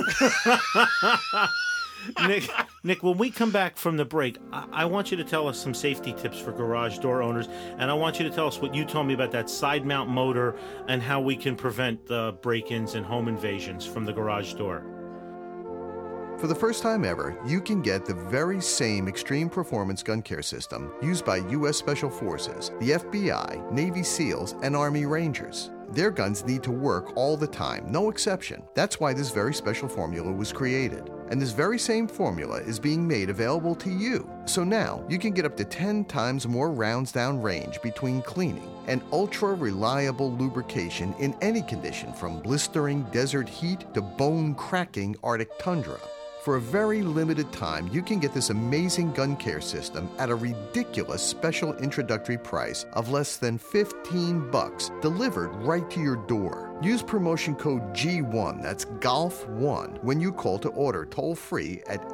Nick, when we come back from the break, I want you to tell us some safety tips for garage door owners, and I want you to tell us what you told me about that side mount motor and how we can prevent break-ins and home invasions from the garage door. For the first time ever, you can get the very same extreme performance gun care system used by U.S. Special Forces, the FBI, Navy SEALs, and Army Rangers. Their guns need to work all the time, no exception. That's why this very special formula was created. And this very same formula is being made available to you. So now you can get up to 10 times more rounds down range between cleaning and ultra-reliable lubrication in any condition, from blistering desert heat to bone-cracking Arctic tundra. For a very limited time, you can get this amazing gun care system at a ridiculous special introductory price of less than $15, delivered right to your door. Use promotion code G1, that's GOLF1, when you call to order toll-free at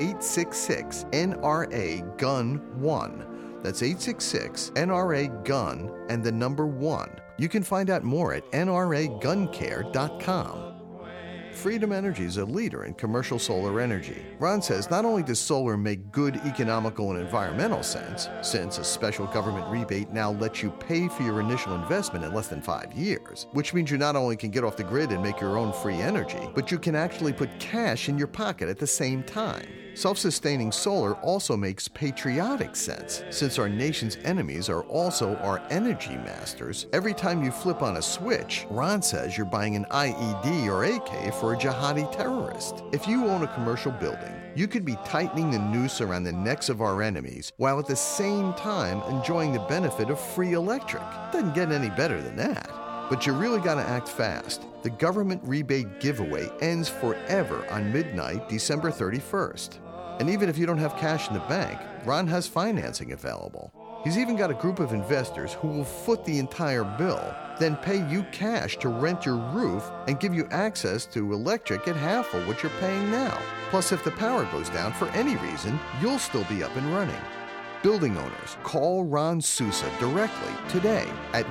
866-NRA-GUN-1. That's 866-NRA-GUN and the number 1. You can find out more at nraguncare.com. Freedom Energy is a leader in commercial solar energy. Ron says not only does solar make good economical and environmental sense, since a special government rebate now lets you pay for your initial investment in less than 5 years, which means you not only can get off the grid and make your own free energy, but you can actually put cash in your pocket at the same time. Self-sustaining solar also makes patriotic sense, since our nation's enemies are also our energy masters. Every time you flip on a switch, Ron says you're buying an IED or AK for a jihadi terrorist. If you own a commercial building, you could be tightening the noose around the necks of our enemies while at the same time enjoying the benefit of free electric. Doesn't get any better than that. But you really gotta act fast. The government rebate giveaway ends forever on midnight, December 31st. And even if you don't have cash in the bank, Ron has financing available. He's even got a group of investors who will foot the entire bill, then pay you cash to rent your roof and give you access to electric at half of what you're paying now. Plus, if the power goes down for any reason, you'll still be up and running. Building owners, call Ron Sousa directly today at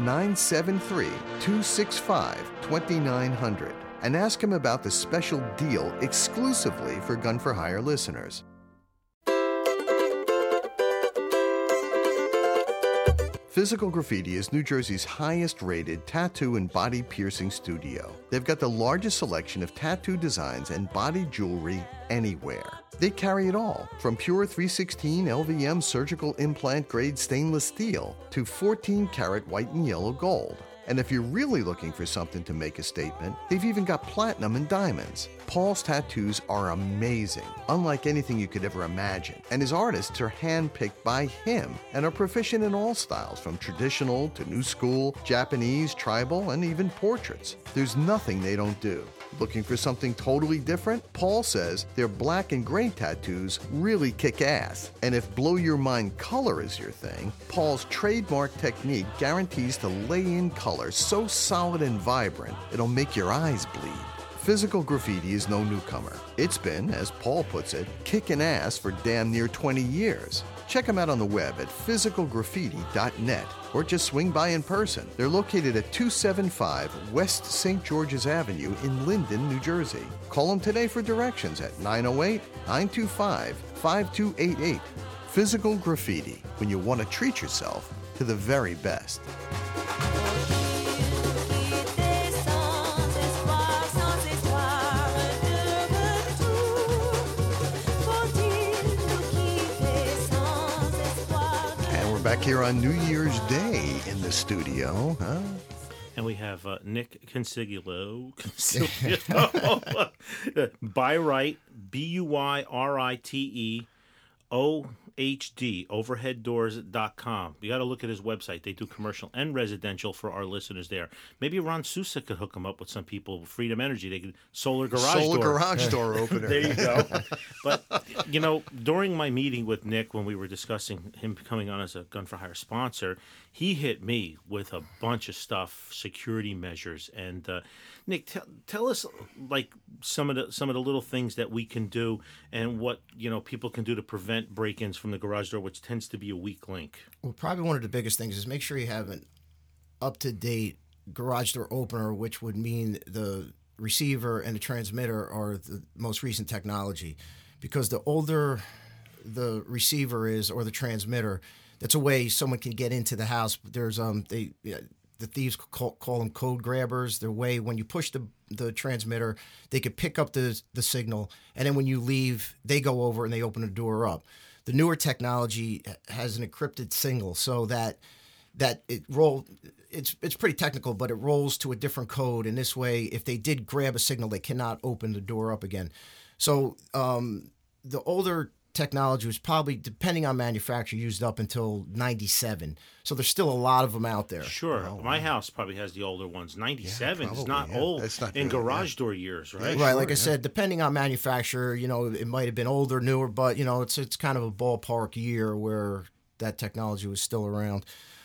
973-265-2900 and ask him about the special deal exclusively for Gun for Hire listeners. Physical Graffiti is New Jersey's highest-rated tattoo and body piercing studio. They've got the largest selection of tattoo designs and body jewelry anywhere. They carry it all, from pure 316 LVM surgical implant grade stainless steel to 14-karat white and yellow gold. And if you're really looking for something to make a statement, they've even got platinum and diamonds. Paul's tattoos are amazing, unlike anything you could ever imagine. And his artists are handpicked by him and are proficient in all styles, from traditional to new school, Japanese, tribal, and even portraits. There's nothing they don't do. Looking for something totally different? Paul says their black and gray tattoos really kick ass. And if blow your mind color is your thing, Paul's trademark technique guarantees to lay in color so solid and vibrant, it'll make your eyes bleed. Physical Graffiti is no newcomer. It's been, as Paul puts it, kicking ass for damn near 20 years. Check them out on the web at physicalgraffiti.net or just swing by in person. They're located at 275 West St. George's Avenue in Linden, New Jersey. Call them today for directions at 908-925-5288. Physical Graffiti, when you want to treat yourself to the very best. Back here on New Year's Day in the studio, huh? And we have Nick Consiglio, Buyrite, BUYRITE, overheaddoors.com. You got to look at his website. They do commercial and residential for our listeners there. Maybe Ron Sousa could hook him up with some people. Freedom Energy, they could solar garage door opener. There you go. But you know, during my meeting with Nick, when we were discussing him coming on as a Gun for Hire sponsor, he hit me with a bunch of stuff, security measures, and Nick, tell us like some of the little things that we can do and what people can do to prevent break-ins from the garage door, which tends to be a weak link. Well, probably one of the biggest things is make sure you have an up-to-date garage door opener, which would mean the receiver and the transmitter are the most recent technology. Because the older the receiver is or the transmitter, that's a way someone can get into the house. There's the thieves call them code grabbers. They're way when you push the transmitter, they could pick up the signal, and then when you leave, they go over and they open the door up. The newer technology has an encrypted signal, so that it roll. It's pretty technical, but it rolls to a different code. And this way, if they did grab a signal, they cannot open the door up again. So the older technology was probably, depending on manufacturer, used up until 97. So there's still a lot of them out there. Sure. My house probably has the older ones. 97 is not old in garage door years, right? Right. Like I said, depending on manufacturer, it might have been older, newer, but, it's kind of a ballpark year where that technology was still around.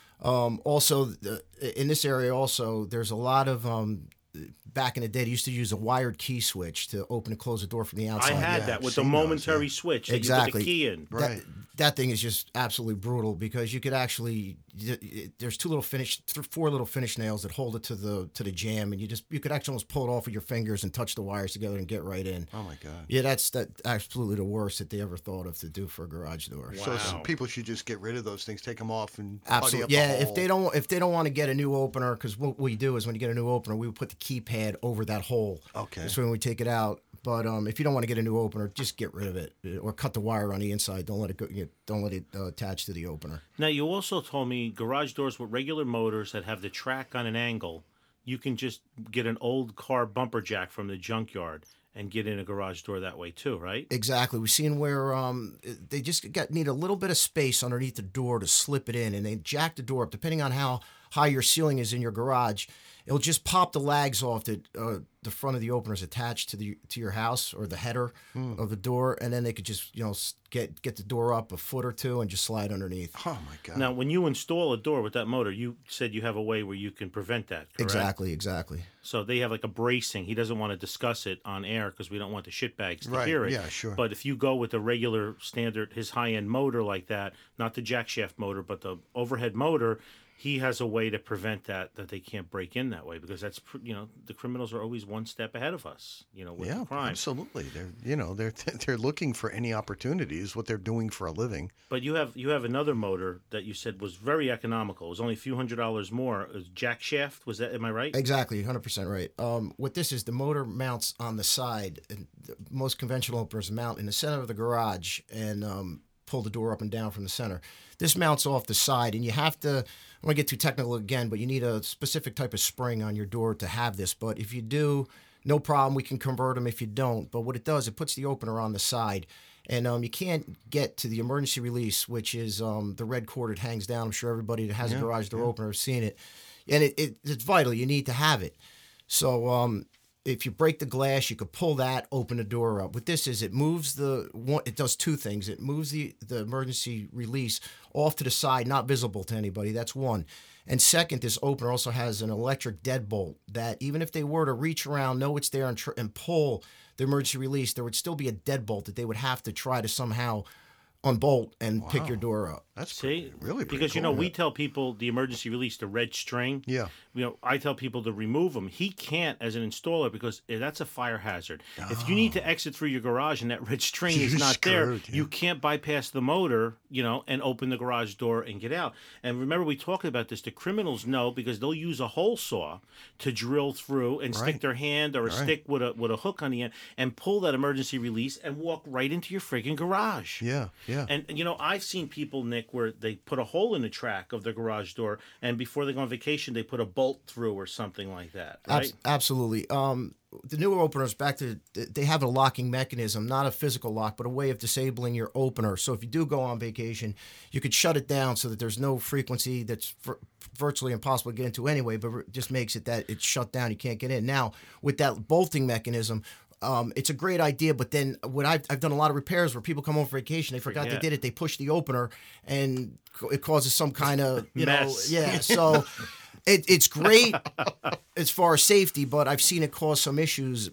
Also, in this area also, there's a lot of... back in the day, they used to use a wired key switch to open and close the door from the outside. I had that with the momentary switch that you put the key in. Right. That thing is just absolutely brutal because you could actually there's four little finish nails that hold it to the jamb, and you could actually almost pull it off with your fingers and touch the wires together and get right in. Oh my God! Yeah, that's absolutely the worst that they ever thought of to do for a garage door. Wow. So people should just get rid of those things, take them off, and absolutely. Putty up if they don't want to get a new opener, because what we do is when you get a new opener, we would put the keypad over that hole. Okay. So when we take it out. But if you don't want to get a new opener, just get rid of it or cut the wire on the inside. Don't let it go. Don't let it attach to the opener. Now, you also told me garage doors with regular motors that have the track on an angle, you can just get an old car bumper jack from the junkyard and get in a garage door that way too, right? Exactly. We've seen where they just need a little bit of space underneath the door to slip it in, and they jack the door up depending on how high your ceiling is in your garage. it'll just pop the lags off the front of the openers attached to your house or the header of the door, and then they could just get the door up a foot or two and just slide underneath. Oh my God! Now, when you install a door with that motor, you said you have a way where you can prevent that, correct? Exactly. So they have like a bracing. He doesn't want to discuss it on air because we don't want the shitbags to Right, hear it. yeah, sure. But if you go with a regular standard, his high-end motor like that, not the jack shaft motor, but the overhead motor, he has a way to prevent that they can't break in that way, because that's the criminals are always one step ahead of us, with the crime. Absolutely. They're looking for any opportunities, what they're doing for a living. But you have another motor that you said was very economical. It was only a few $100s more. It was jack shaft. Was that? Am I right? Exactly, 100% right. What this is, the motor mounts on the side, and most conventional openers mount in the center of the garage and pull the door up and down from the center. This mounts off the side, and you have to, I want to get too technical again, but you need a specific type of spring on your door to have this. But if you do, no problem, we can convert them if you don't. But what it does, it puts the opener on the side, and you can't get to the emergency release, which is the red cord that hangs down. I'm sure everybody that has a garage door opener has seen it. And it's vital. You need to have it. So if you break the glass, you could pull that, open the door up. What this is, it moves it does two things. It moves the emergency release off to the side, not visible to anybody. That's one. And second, this opener also has an electric deadbolt that even if they were to reach around, know it's there, and pull the emergency release, there would still be a deadbolt that they would have to try to somehow unbolt and pick your door up. That's really pretty because cool. we tell people the emergency release, the red string. Yeah. I tell people to remove them. He can't as an installer because that's a fire hazard. If you need to exit through your garage and that red string is You're not there, screwed, yeah. you can't bypass the motor, and open the garage door and get out. And remember, we talked about this. The criminals know because they'll use a hole saw to drill through and stick their hand or a stick with a hook on the end and pull that emergency release and walk right into your friggin' garage. Yeah. And I've seen people, Nick, where they put a hole in the track of their garage door, and before they go on vacation, they put a bolt through or something like that. Right? Absolutely. The newer openers, they have a locking mechanism, not a physical lock, but a way of disabling your opener. So if you do go on vacation, you could shut it down so that there's no frequency that's virtually impossible to get into anyway, but it just makes it that it's shut down. You can't get in. Now, with that bolting mechanism, it's a great idea, but then what I've done a lot of repairs where people come home for vacation, they forgot they did it, they push the opener, and it causes some kind of mess. So it's great as far as safety, but I've seen it cause some issues,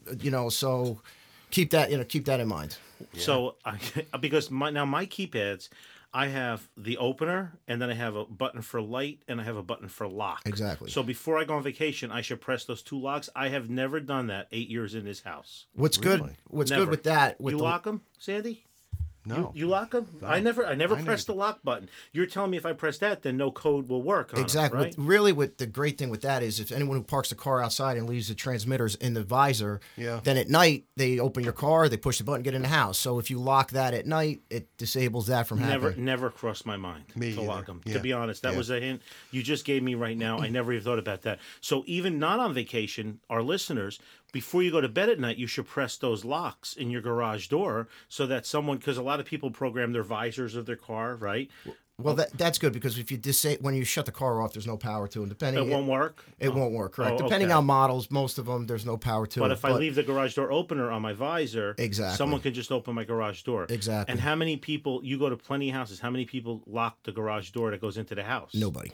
so keep that in mind. Yeah. So because my keypads, I have the opener, and then I have a button for light, and I have a button for lock. Exactly. So before I go on vacation, I should press those two locks. I have never done that 8 years in this house. What's good with that? You lock them, Sandy? No. You lock them? No. I never pressed the lock button. You're telling me if I press that, then no code will work on exactly. it, right? Really, what the great thing with that is if anyone who parks the car outside and leaves the transmitters in the visor, then at night they open your car, they push the button, get in the house. So if you lock that at night, it disables that from happening. Never crossed my mind to lock them. Yeah. To be honest, that was a hint you just gave me right now. I never even thought about that. So even not on vacation, our listeners, before you go to bed at night, you should press those locks in your garage door so that because a lot of people program their visors of their car, right? Well, that's good because if you when you shut the car off, there's no power to it. It won't work? It won't work, correct. Oh, Depending on models, most of them, there's no power to it. But if I leave the garage door opener on my visor, someone can just open my garage door. Exactly. And how many people, you go to plenty of houses, how many people lock the garage door that goes into the house? Nobody.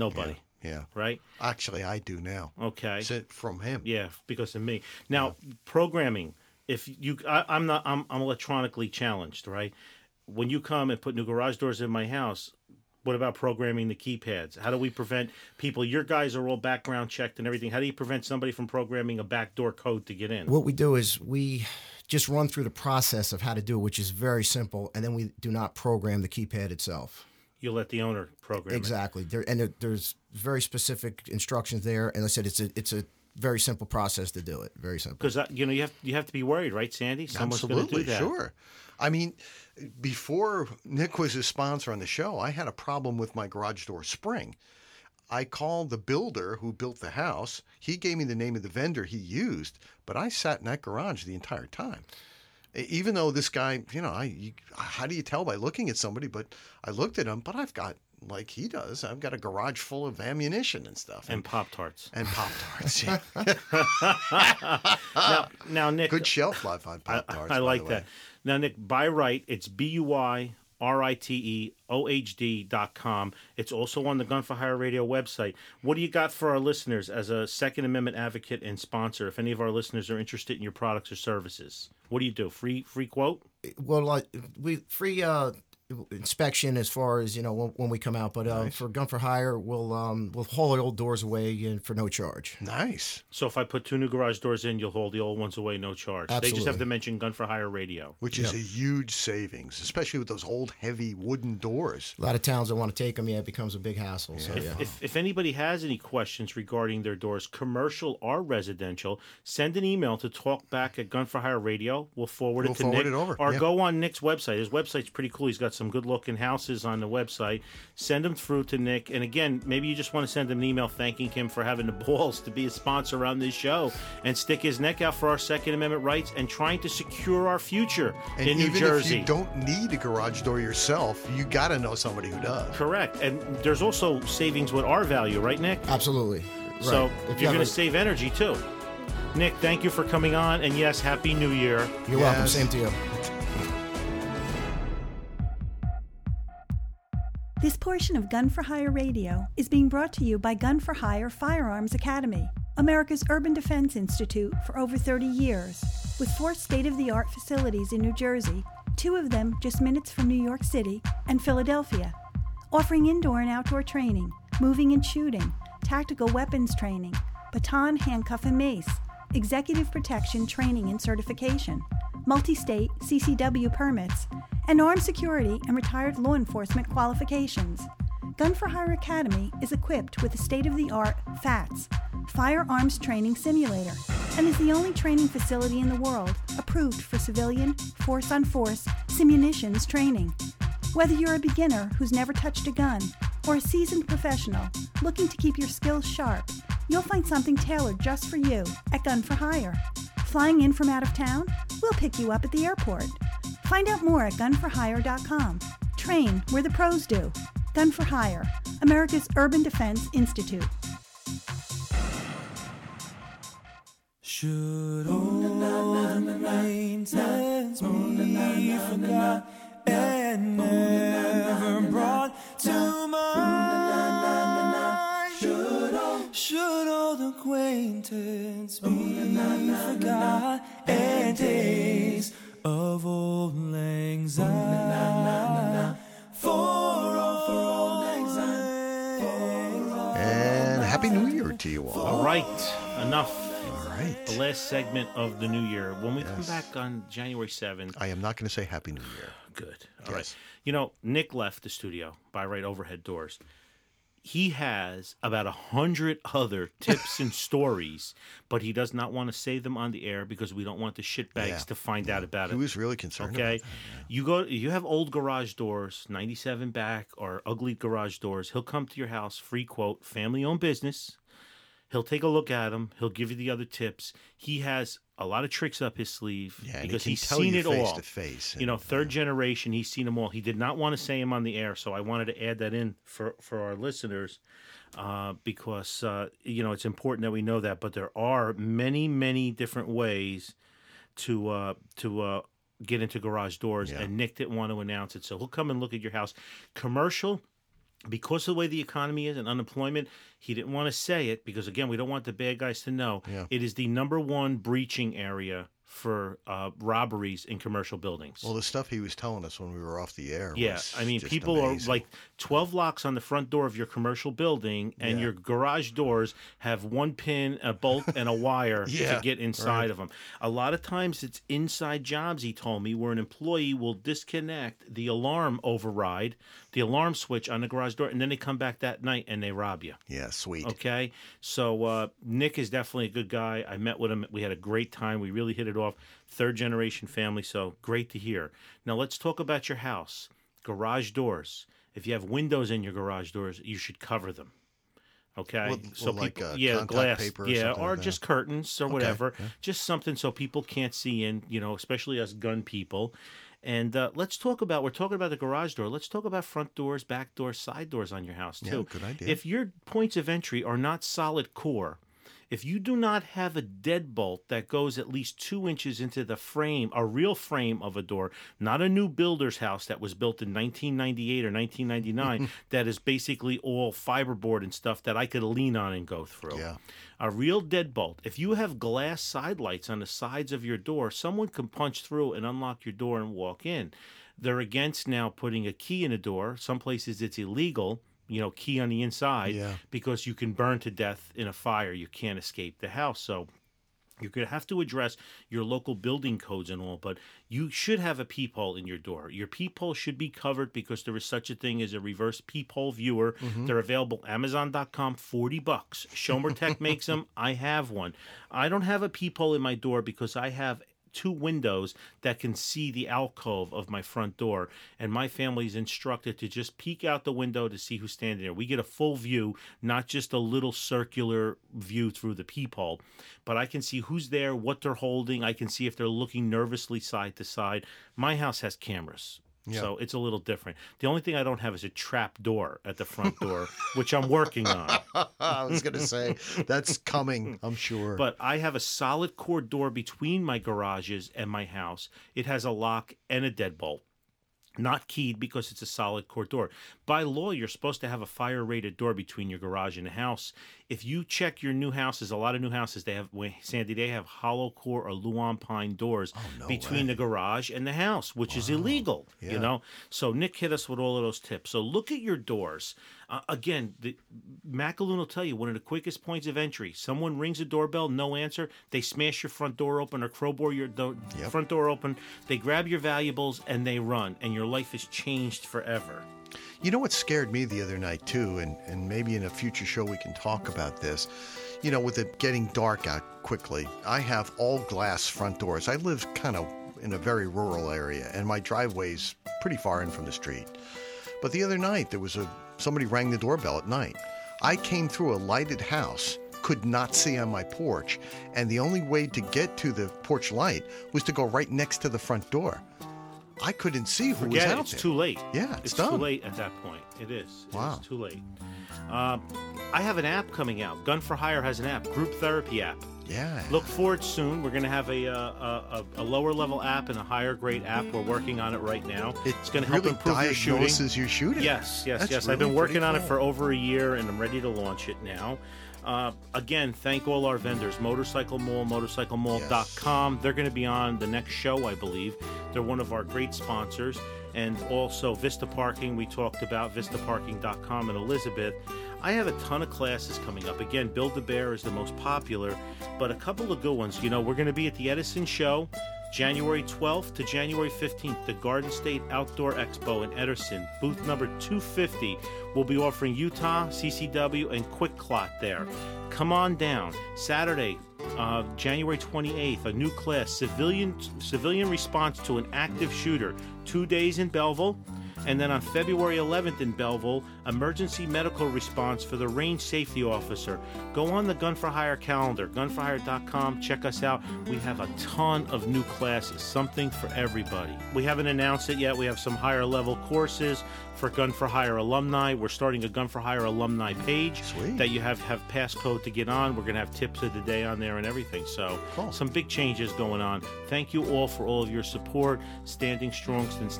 Yeah. Right? Actually, I do now. Okay. It's from him. Yeah, because of me. Now, programming. If I'm electronically challenged, right? When you come and put new garage doors in my house, what about programming the keypads? How do we prevent people? Your guys are all background checked and everything. How do you prevent somebody from programming a backdoor code to get in? What we do is we just run through the process of how to do it, which is very simple, and then we do not program the keypad itself. You let the owner program exactly. There's very specific instructions there, and like I said it's a very simple process to do it. Very simple. Because you have to be worried, right, Sandy? Someone's going to do that. Sure. I mean, before Nick was a sponsor on the show, I had a problem with my garage door spring. I called the builder who built the house. He gave me the name of the vendor he used, but I sat in that garage the entire time. Even though this guy, how do you tell by looking at somebody? But I looked at him, but I've got like he does. I've got a garage full of ammunition and stuff. And Pop-Tarts. And Pop-Tarts. Yeah. Now, Nick. Good shelf life on Pop-Tarts. I by like the way. that. Now, Nick, buy right. It's BUYRITEOHD.com. It's also on the Gun for Hire Radio website. What do you got for our listeners as a Second Amendment advocate and sponsor? If any of our listeners are interested in your products or services, what do you do? Free quote? Well, like free inspection as far as when we come out, but for Gun for Hire, we'll haul the old doors away and for no charge. Nice. So if I put 2 new garage doors in, you'll hold the old ones away, no charge. They just Absolutely. have to mention Gun for Hire Radio. Which is a huge savings, especially with those old, heavy wooden doors. A lot of towns that want to take them, it becomes a big hassle. So If anybody has any questions regarding their doors, commercial or residential, send an email to talkback at Gun for Hire Radio. We'll forward it to Nick. It over. Or go on Nick's website. His website's pretty cool. He's got some good-looking houses on the website. Send them through to Nick. And again, maybe you just want to send him an email thanking him for having the balls to be a sponsor on this show and stick his neck out for our Second Amendment rights and trying to secure our future And in New even Jersey. if you don't need a garage door yourself, you got to know somebody who does. Correct. And there's also savings with our value, right, Nick? absolutely. So Right. If you're you going to save energy, too. Nick, thank you for coming on. And yes, Happy New Year. You're welcome. Yes. Same to you. This portion of Gun for Hire Radio is being brought to you by Gun for Hire Firearms Academy, America's Urban Defense Institute for over 30 years, with 4 state-of-the-art facilities in New Jersey, 2 of them just minutes from New York City and Philadelphia, offering indoor and outdoor training, moving and shooting, tactical weapons training, baton, handcuff, and mace, executive protection training and certification, multi-state CCW permits, and armed security and retired law enforcement qualifications. Gun for Hire Academy is equipped with a state-of-the-art FATS, Firearms Training Simulator, and is the only training facility in the world approved for civilian, force-on-force, simunitions training. Whether you're a beginner who's never touched a gun or a seasoned professional looking to keep your skills sharp, you'll find something tailored just for you at Gun for Hire. Flying in from out of town? We'll pick you up at the airport. Find out more at gunforhire.com. Train where the pros do. Gun for Hire, America's Urban Defense Institute. Should all the maintenance be forgot and never brought to mind? Should old acquaintance be forgot and days of old lang syne for old lang syne? And Happy New Year to you all. All right. Enough. All right. The last segment of the new year. When we come back on January 7th. I am not going to say Happy New Year. Good. All Yes. right. You know, Nick left the studio by right overhead doors. He has about 100 other tips and stories, but he does not want to say them on the air because we don't want the shitbags Yeah. to find out about He it. was really concerned Okay, about that. you have old garage doors, 97 back or ugly garage doors. He'll come to your house, free quote, family-owned business. He'll take a look at them. He'll give you the other tips. He has a lot of tricks up his sleeve Yeah, and because he he's can tell seen you it face all. to face. You know, third generation, he's seen them all. He did not want to say them on the air, so I wanted to add that in for our listeners because, it's important that we know that. But there are many, many different ways to get into garage doors, Yeah. and Nick didn't want to announce it. So he'll come and look at your house. Commercial, because of the way the economy is and unemployment, he didn't want to say it because, again, we don't want the bad guys to know. Yeah. It is the #1 breaching area for robberies in commercial buildings. Well, the stuff he was telling us when we were off the air Yeah, was I mean, just people amazing. are like 12 locks on the front door of your commercial building, and Yeah. your garage doors have one pin, a bolt, and a wire Yeah, to get inside of them. A lot of times it's inside jobs, he told me, where an employee will disconnect the alarm override, the alarm switch on the garage door, and then they come back that night and they rob you. Yeah, sweet. Okay, so Nick is definitely a good guy. I met with him. We had a great time. We really hit it off. Third generation family, so great to hear. Now let's talk about your house. Garage doors. If you have windows in your garage doors, you should cover them. Okay, Well, like, contact glass, paper or yeah, something or like just curtains or Okay, whatever, yeah. just something so people can't see in. Especially us gun people. And let's talk about, we're talking about the garage door. Let's talk about front doors, back doors, side doors on your house, too. Yeah, good idea. If your points of entry are not solid core, if you do not have a deadbolt that goes at least 2 inches into the frame, a real frame of a door, not a new builder's house that was built in 1998 or 1999, that is basically all fiberboard and stuff that I could lean on and go through. Yeah. A real deadbolt. If you have glass side lights on the sides of your door, someone can punch through and unlock your door and walk in. They're against now putting a key in a door. Some places it's illegal. Key on the inside, because you can burn to death in a fire. You can't escape the house. So you're going to have to address your local building codes and all, but you should have a peephole in your door. Your peephole should be covered because there is such a thing as a reverse peephole viewer. They're available Amazon.com, $40. Schomer Tech makes them. I have one. I don't have a peephole in my door because I have 2 windows that can see the alcove of my front door, and my family's instructed to just peek out the window to see who's standing there. We get a full view, not just a little circular view through the peephole, but I can see who's there, what they're holding. I can see if they're looking nervously side to side. My house has cameras. Yeah. So it's a little different. The only thing I don't have is a trap door at the front door, which I'm working on. I was going to say, that's coming, I'm sure. But I have a solid core door between my garages and my house. It has a lock and a deadbolt. Not keyed because it's a solid core door. By law, you're supposed to have a fire-rated door between your garage and the house. If you check your new houses, a lot of new houses, they have hollow core or Luan pine doors between the garage and the house, which is illegal, So Nick hit us with all of those tips. So look at your doors. Again, Macaloon will tell you one of the quickest points of entry. Someone rings a doorbell, no answer. They smash your front door open or crowbar your front door open. They grab your valuables and they run, and your life is changed forever. You know what scared me the other night, too, and maybe in a future show we can talk about this. With it getting dark out quickly, I have all glass front doors. I live kind of in a very rural area, and my driveway's pretty far in from the street. But the other night, somebody rang the doorbell at night. I came through a lighted house, could not see on my porch, and the only way to get to the porch light was to go right next to the front door. I couldn't see who was out there. It's too late. Yeah, it's done. too late at that point. It is. Wow. It's too late. I have an app coming out. Gun for Hire has an app, group therapy app. Yeah. Look for it soon. We're going to have a lower level app and a higher grade app. We're working on it right now. It's going to help improve your shooting. Diagnoses your shooting. Yes. That's I've been really working on it cool. for over a year, and I'm ready to launch it now. Again, thank all our vendors, Motorcycle Mall, motorcyclemall.com. They're going to be on the next show, I believe. They're one of our great sponsors. And also Vista Parking, we talked about, vistaparking.com in Elizabeth. I have a ton of classes coming up. Again, Build a Bear is the most popular, but a couple of good ones. We're going to be at the Edison Show, January 12th to January 15th, the Garden State Outdoor Expo in Edison, booth number 250. We'll be offering Utah, CCW, and Quick Clot there. Come on down. Saturday, January 28th, a new class, civilian response to an active shooter, 2 days in Belleville. And then on February 11th in Belleville, emergency medical response for the range safety officer. Go on the Gun for Hire calendar, gunforhire.com. Check us out. We have a ton of new classes, something for everybody. We haven't announced it yet. We have some higher level courses for Gun for Hire alumni. We're starting a Gun for Hire alumni page. Sweet. That you have passcode to get on. We're going to have tips of the day on there and everything. So Some big changes going on. Thank you all for all of your support, standing strong since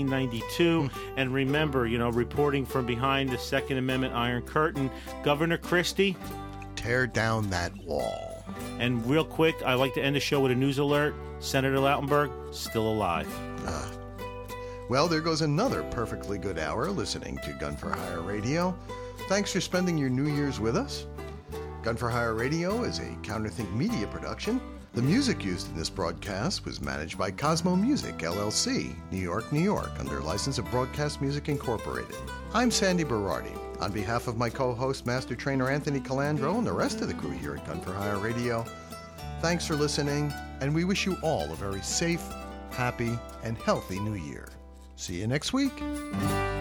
1992. And remember, reporting from behind the Second Amendment Iron Curtain, Governor Christie. Tear down that wall. And real quick, I like to end the show with a news alert. Senator Lautenberg, still alive. Well, there goes another perfectly good hour listening to Gun for Hire Radio. Thanks for spending your New Year's with us. Gun for Hire Radio is a Counterthink Media production. The music used in this broadcast was managed by Cosmo Music, LLC, New York, New York, under license of Broadcast Music Incorporated. I'm Sandy Berardi. On behalf of my co-host, Master Trainer Anthony Calandro, and the rest of the crew here at Gun for Hire Radio, thanks for listening, and we wish you all a very safe, happy, and healthy New Year. See you next week.